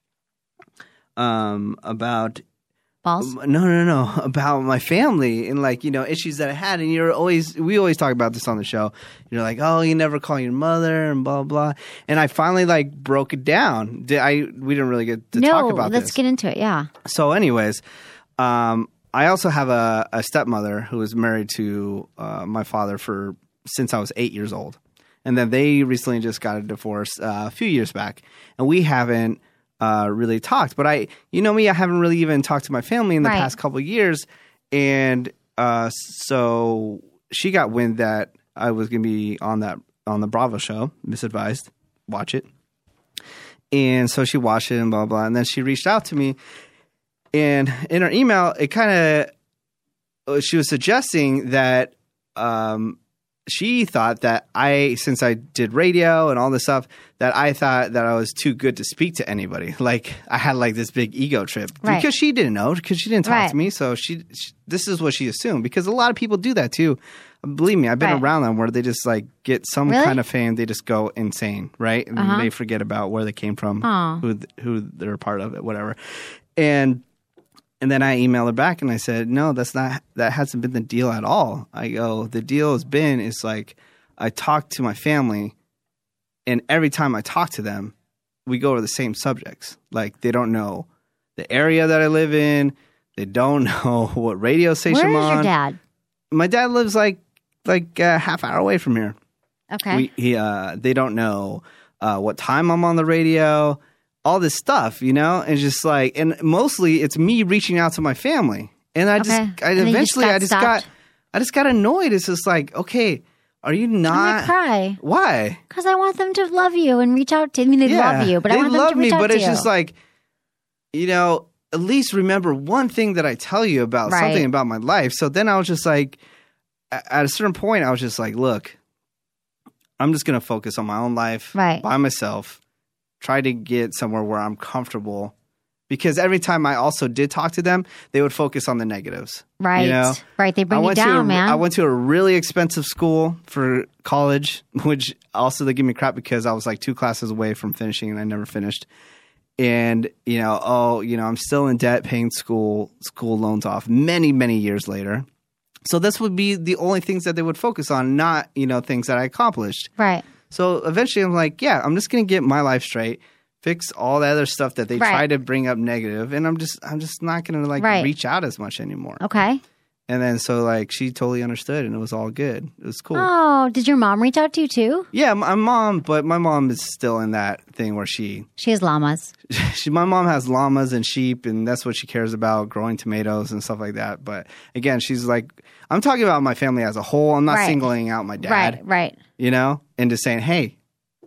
um, about balls. No, no, no, about my family and like you know issues that I had, and you're always we always talk about this on the show. You're like, oh, you never call your mother and blah blah. And I finally like broke it down. Did I we didn't really get to no, talk about let's this. get into it. Yeah. So, anyways, um, I also have a, a stepmother who was married to uh, my father for since I was eight years old. And then they recently just got a divorce uh, a few years back. And we haven't uh, really talked. But I, you know me, I haven't really even talked to my family in the Right. past couple of years. And uh, so she got wind that I was going to be on that on the Bravo show, Misadvised. Watch it. And so she watched it and blah, blah. And then she reached out to me. And in her email, it kind of, she was suggesting that um, she thought that I, since I did radio and all this stuff, that I thought that I was too good to speak to anybody. Like I had like this big ego trip Right. because she didn't know, because she didn't talk Right. to me. So she, she, this is what she assumed, because a lot of people do that too. Believe me, I've been Right. around them where they just like get some Really? kind of fame, they just go insane, right? And Uh-huh. they forget about where they came from, Aw. who who they're a part of it, whatever. And and then I emailed her back and I said, no, that's not, that hasn't been the deal at all. I go, the deal has been, is like, I talk to my family and every time I talk to them, we go over the same subjects. Like they don't know the area that I live in. They don't know what radio station Where I'm is on. your dad? My dad lives like, like a half hour away from here. Okay. We, he, uh, they don't know uh, what time I'm on the radio. All this stuff, you know, and just like, and mostly it's me reaching out to my family, and I Okay. just, I And then you just eventually, got I just stopped? got, I just got annoyed. It's just like, okay, are you I'm not? gonna cry Why? because I want them to love you and reach out to. I mean, they Yeah, love you, but they I want them love to me, reach out but to it's you. just like, you know, at least remember one thing that I tell you about Right. something about my life. So then I was just like, a- at a certain point, I was just like, look, I'm just gonna focus on my own life, Right. by myself. Try to get somewhere where I'm comfortable, because every time I also did talk to them, they would focus on the negatives. right, You know? right. They bring I you went to down, a, man. I went to a really expensive school for college, which also they give me crap because I was like two classes away from finishing and I never finished. And, you know, oh, you know, I'm still in debt paying school school loans off many, many years later. So this would be the only things that they would focus on, not, you know, things that I accomplished. right. So eventually I'm like, yeah, I'm just going to get my life straight, fix all the other stuff that they Right. try to bring up negative, and I'm just I'm just not going to like Right. reach out as much anymore. Okay. And then so like she totally understood and it was all good. It was cool. Oh, did your mom reach out to you too? Yeah, my mom, but my mom is still in that thing where she She has llamas. she my mom has llamas and sheep and that's what she cares about, growing tomatoes and stuff like that. But again, she's like, I'm talking about my family as a whole. I'm not Right. singling out my dad. Right, right. You know, and just saying, hey,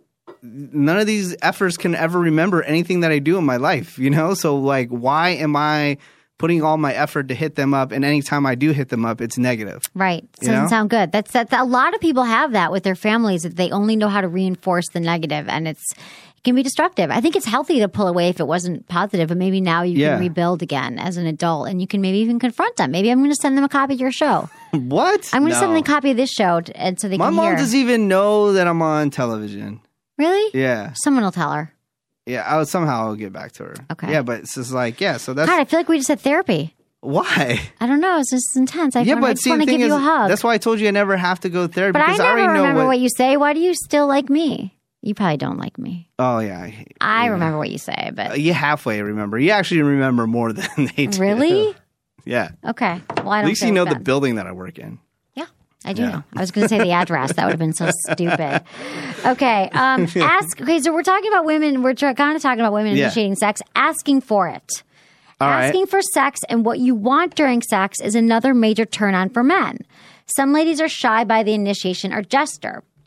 none of these efforts can ever remember anything that I do in my life, you know? So like, why am I putting all my effort to hit them up, and anytime I do hit them up, it's negative? Right. You Doesn't know? sound good. That's that. A lot of people have that with their families, that they only know how to reinforce the negative, and it's it can be destructive. I think it's healthy to pull away if it wasn't positive, but maybe now you Yeah. can rebuild again as an adult, and you can maybe even confront them. Maybe I'm going to send them a copy of your show. What? I'm going to No. send them a copy of this show, t- and so they My can mom hear. doesn't even know that I'm on television. Really? Yeah. Someone will tell her. Yeah, I would somehow I'll get back to her. Okay. Yeah, but it's just like, yeah, so that's God, I feel like we just had therapy. why. I don't know. It's just intense. I, yeah, wanna- I but just see, want the to thing give is, you a hug. that's why I told you I never have to go to therapy, but I because I, never already know remember what, what you say. Why do you still like me? You probably don't like me. Oh, yeah. I, I yeah. remember what you say, but You halfway remember. You actually remember more than they do. really? Yeah. Okay. Well, I At don't least feel you know bad. the building that I work in. Yeah, I do Yeah. know. I was going to say the address. That would have been so stupid. Okay. Um, ask. Okay, so we're talking about women. We're tr- kind of talking about women Yeah. initiating sex. Asking for it. All right. Asking for sex and what you want during sex is another major turn on for men. Some ladies are shy by the initiation or gesture.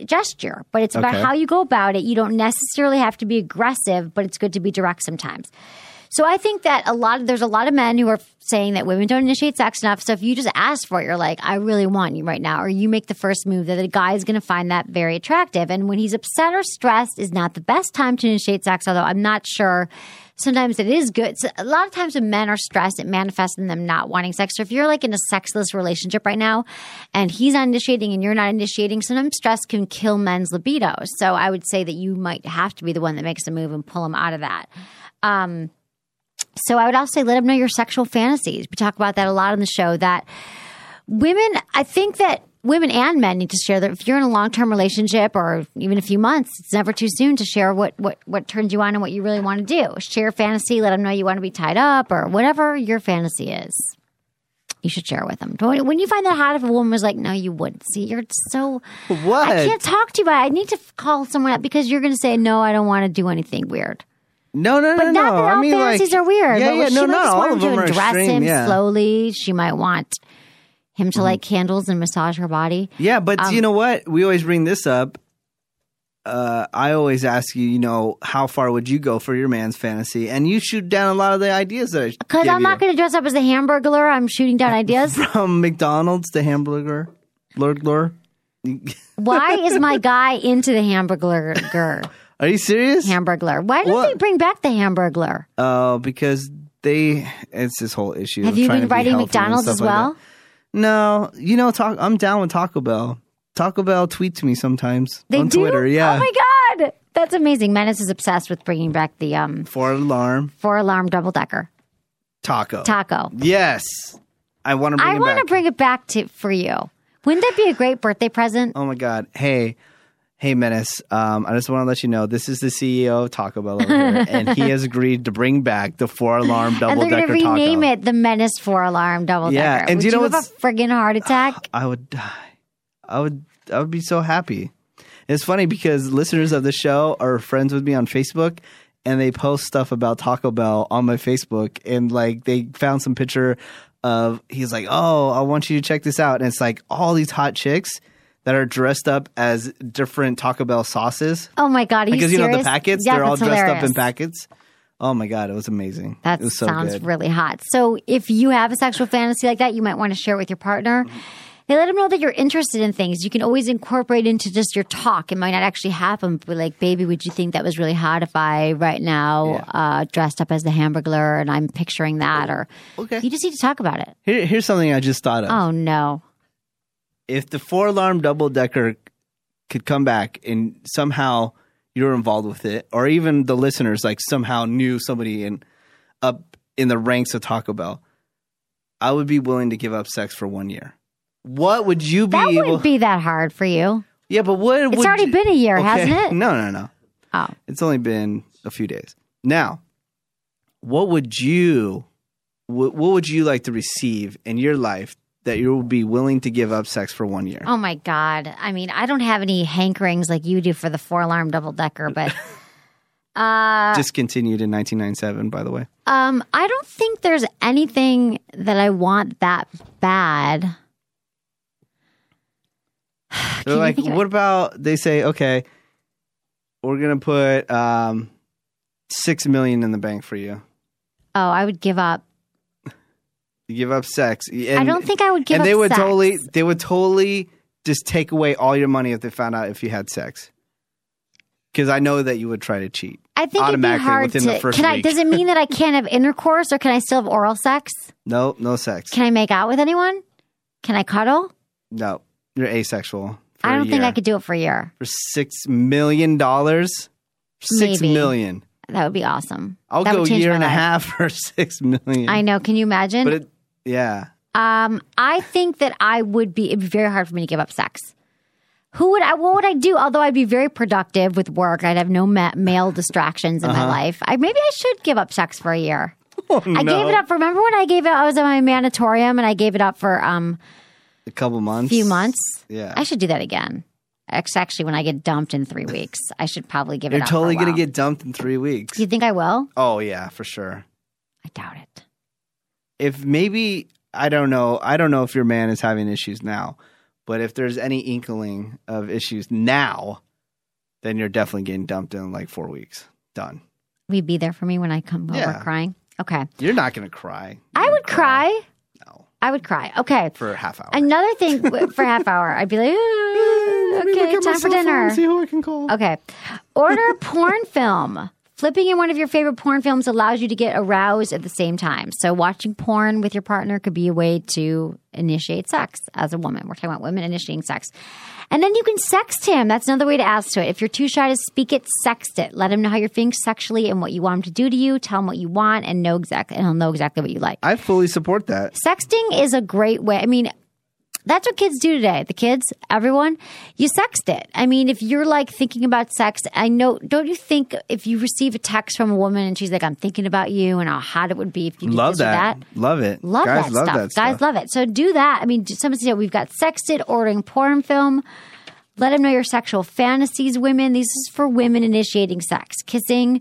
gesture, but it's about Okay. how you go about it. You don't necessarily have to be aggressive, but it's good to be direct sometimes. So I think that a lot of, there's a lot of men who are saying that women don't initiate sex enough. So if you just ask for it, you're like, I really want you right now, or you make the first move, that the guy is going to find that very attractive. And when he's upset or stressed is not the best time to initiate sex, although I'm not sure. Sometimes it is good. So a lot of times when men are stressed, it manifests in them not wanting sex. So if you're like in a sexless relationship right now and he's not initiating and you're not initiating, sometimes stress can kill men's libido. So I would say that you might have to be the one that makes the move and pull him out of that. Um, So I would also say let them know your sexual fantasies. We talk about that a lot on the show, that women, I think that women and men need to share that if you're in a long-term relationship or even a few months, it's never too soon to share what, what, what turns you on and what you really want to do. Share fantasy. Let them know you want to be tied up or whatever your fantasy is. You should share with them. When you find that hot, if a woman was like, no, you wouldn't. See, you're so... What? I can't talk to you about it. I need to call someone up because you're going to say, no, I don't want to do anything weird. No, no, But no, not no. that all I mean, fantasies like, are weird. Yeah, but yeah, she no, might not just all want of him them to are undress extreme. him Yeah. slowly. She might want him to Mhm. light candles and massage her body. Yeah, but Um, you know what? We always bring this up. Uh, I always ask you, you know, how far would you go for your man's fantasy? And you shoot down a lot of the ideas that I Because give I'm not going to dress up as a Hamburglar. I'm shooting down ideas. you. From McDonald's to Hamburger, Lurgler. Why is my guy into the Hamburglar? Are you serious? Hamburglar. Why don't What? they bring back the Hamburglar? Oh, because they, it's this whole issue. Have of you trying been to be writing healthy and McDonald's stuff as like well? that. No, you know, talk, I'm down with Taco Bell. Taco Bell tweets me sometimes They on do? Twitter. Yeah. Oh my God. That's amazing. Menace is obsessed with bringing back the um, For alarm four alarm double decker taco. taco. Yes. I want to bring I it want to back. bring it back to for you. Wouldn't that be a great birthday present? Oh my God. Hey, hey, Menace. Um, I just want to let you know this is the C E O of Taco Bell over here, and he has agreed to bring back the four alarm And double they're decker going to taco. rename it the Menace four alarm double Yeah, decker. and Would do you know have a what's- friggin' heart attack? I would die. I would. I would be so happy. It's funny because listeners of the show are friends with me on Facebook, and they post stuff about Taco Bell on my Facebook, and like they found some picture of. He's like, "Oh, I want you to check this out," and it's like all these hot chicks that are dressed up as different Taco Bell sauces. Oh my God, are you Because you, serious? know the packets, Yeah, they're all that's dressed up hilarious. in packets. Oh my God, it was amazing. That it was so sounds good. really hot. So if you have a sexual fantasy like that, you might want to share it with your partner. They let them know that you're interested in things. You can always incorporate into just your talk. It might not actually happen, but like, baby, would you think that was really hot if I right now Yeah. uh, dressed up as the Hamburglar and I'm picturing that? Or Okay. you just need to talk about it. Here, here's something I just thought of. Oh no. If the four alarm double decker could come back and somehow you're involved with it, or even the listeners like somehow knew somebody in up in the ranks of Taco Bell, I would be willing to give up sex for one year. What would you be That able? wouldn't be that hard for you. Yeah, but what? It's would already you- been a year, Okay. hasn't it? No, no, no. Oh. It's only been a few days. Now, what would you? What, what would you like to receive in your life that you would be willing to give up sex for one year? Oh my God. I mean, I don't have any hankerings like you do for the four alarm double decker, but uh, Discontinued in nineteen ninety-seven, by the way. um, I don't think there's anything that I want that bad. They're you like, think of what about they say, okay, we're gonna put um, six million in the bank for you. Oh, I would give up. You give up sex. And, I don't think I would give and up they would sex. totally, they would totally just take away all your money if they found out if you had sex. Because I know that you would try to cheat. I think it'd be automatically hard within to. the first Can I? week. Does it mean that I can't have intercourse, or can I still have oral sex? No, no sex. Can I make out with anyone? Can I cuddle? No, you're asexual. For I a don't think year. I could do it for a year. For six million dollars, six Maybe. million. That would be awesome. I'll That go would a change year my and a life. half for six million. I know. Can you imagine? But it, yeah. Um, I think that I would be. It'd be very hard for me to give up sex. Who would I? What would I do? Although I'd be very productive with work, I'd have no ma- male distractions in my Uh-huh. life. I maybe I should give up sex for a year. Oh, I no. gave it up. Remember when I gave it? I was at my manatorium and I gave it up for um A couple a months. few months. Yeah. I should do that again. It's actually when I get dumped in three weeks, I should probably give it You're up. totally for a gonna while. get dumped in three weeks. Do you think I will? Oh yeah, for sure. I doubt it. If maybe I don't know. I don't know if your man is having issues now, But if there's any inkling of issues now, then you're definitely getting dumped in like four weeks. Done. Will you be there for me when I come over Yeah. crying? Okay. You're not going to cry. I would cry. cry. No. I would cry. Okay. For a half hour. Another thing for a half hour, I'd be like, "Ooh, okay, time for dinner. See who I can call. Okay. Order a porn film. Flipping in one of your favorite porn films allows you to get aroused at the same time. So watching porn with your partner could be a way to initiate sex as a woman. We're talking about women initiating sex. And then you can sext him. That's another way to ask to it. If you're too shy to speak it, sext it. Let him know how you're feeling sexually and what you want him to do to you. Tell him what you want and know exactly, and he'll know exactly what you like. I fully support that. Sexting is a great way. I mean, that's what kids do today. The kids, everyone, you sext it. I mean, if you're like thinking about sex, I know, don't you think if you receive a text from a woman and she's like, I'm thinking about you and how hot it would be if you did love this that. or that. Love it. Love Guys that love stuff. that stuff. Guys love it. So do that. I mean, someone said we've got sexted, ordering porn film. Let them know your sexual fantasies, women. This is for women initiating sex. Kissing,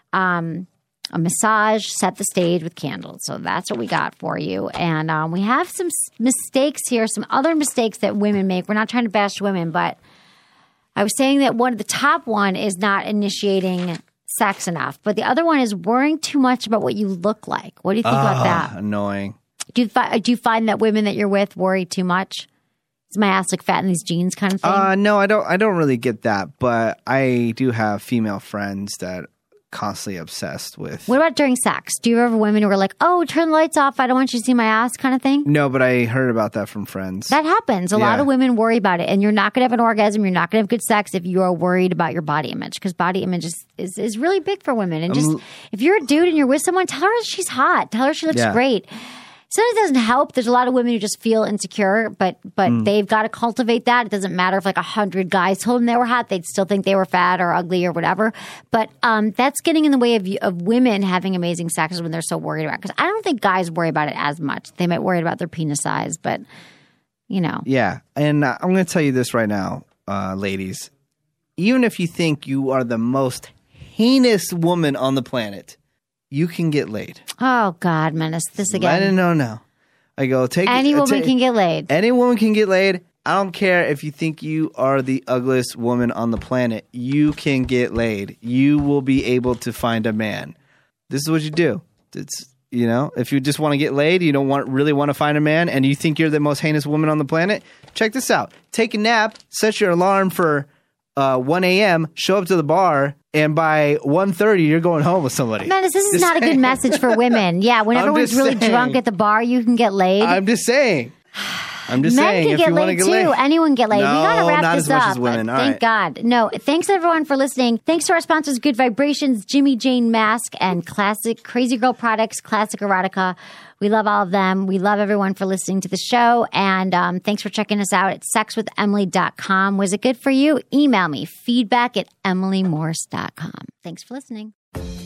um, a massage, set the stage with candles. So that's what we got for you. And um, we have some s- mistakes here, some other mistakes that women make. We're not trying to bash women, but I was saying that one of the top one is not initiating sex enough. But the other one is worrying too much about what you look like. What do you think about that? Annoying. Do you, fi- do you find that women that you're with worry too much? Is my ass like fat in these jeans kind of thing? Uh, no, I don't. I don't really get that, but I do have female friends that constantly obsessed with. What about during sex? Do you ever have women who are like, "Oh, turn the lights off. I don't want you to see my ass," kind of thing? No, but I heard about that from friends. That happens. A lot Yeah. of women worry about it, and you're not going to have an orgasm. You're not going to have good sex if you are worried about your body image, because body image is, is is really big for women. And just Um, if you're a dude and you're with someone, tell her she's hot. Tell her she looks Yeah. great. Sometimes it doesn't help. There's a lot of women who just feel insecure, but but Mm. they've got to cultivate that. It doesn't matter if like a hundred guys told them they were hot; they'd still think they were fat or ugly or whatever. But um, that's getting in the way of of women having amazing sex when they're so worried about it. Because I don't think guys worry about it as much. They might worry about their penis size, but you know, Yeah, and uh, I'm going to tell you this right now, uh, ladies. Even if you think you are the most heinous woman on the planet, you can get laid. oh God, Menace, this again. I didn't know now. I go take Any uh, woman ta- can get laid. Any woman can get laid. I don't care if you think you are the ugliest woman on the planet. You can get laid. You will be able to find a man. This is what you do. It's you know, if you just want to get laid, you don't want really want to find a man, and you think you're the most heinous woman on the planet. Check this out. Take a nap. Set your alarm for uh, one a.m. Show up to the bar. And by one thirty, you're going home with somebody. Menace, this is Just not a good saying. message for women. Yeah, when I'm everyone's just really saying. drunk at the bar, you can get laid. I'm just saying. I'm just Men saying. can if get you want to laid get too. laid. Anyone can get laid. No, we got to wrap not this as much up. as women. All Thank right. God. No, thanks everyone for listening. Thanks to our sponsors, Good Vibrations, Jimmy Jane Mask, and Classic Crazy Girl Products, Classic Erotica. We love all of them. We love everyone for listening to the show. And um, thanks for checking us out at sex with emily dot com. Was it good for you? Email me, feedback at emily morse dot com. Thanks for listening.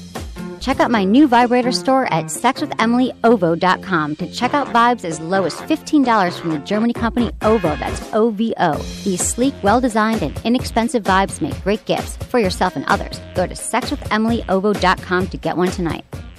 Check out my new vibrator store at sex with emily ovo dot com to check out vibes as low as fifteen dollars from the Germany company Ovo. That's O V O. These sleek, well-designed, and inexpensive vibes make great gifts for yourself and others. Go to sex with emily ovo dot com to get one tonight.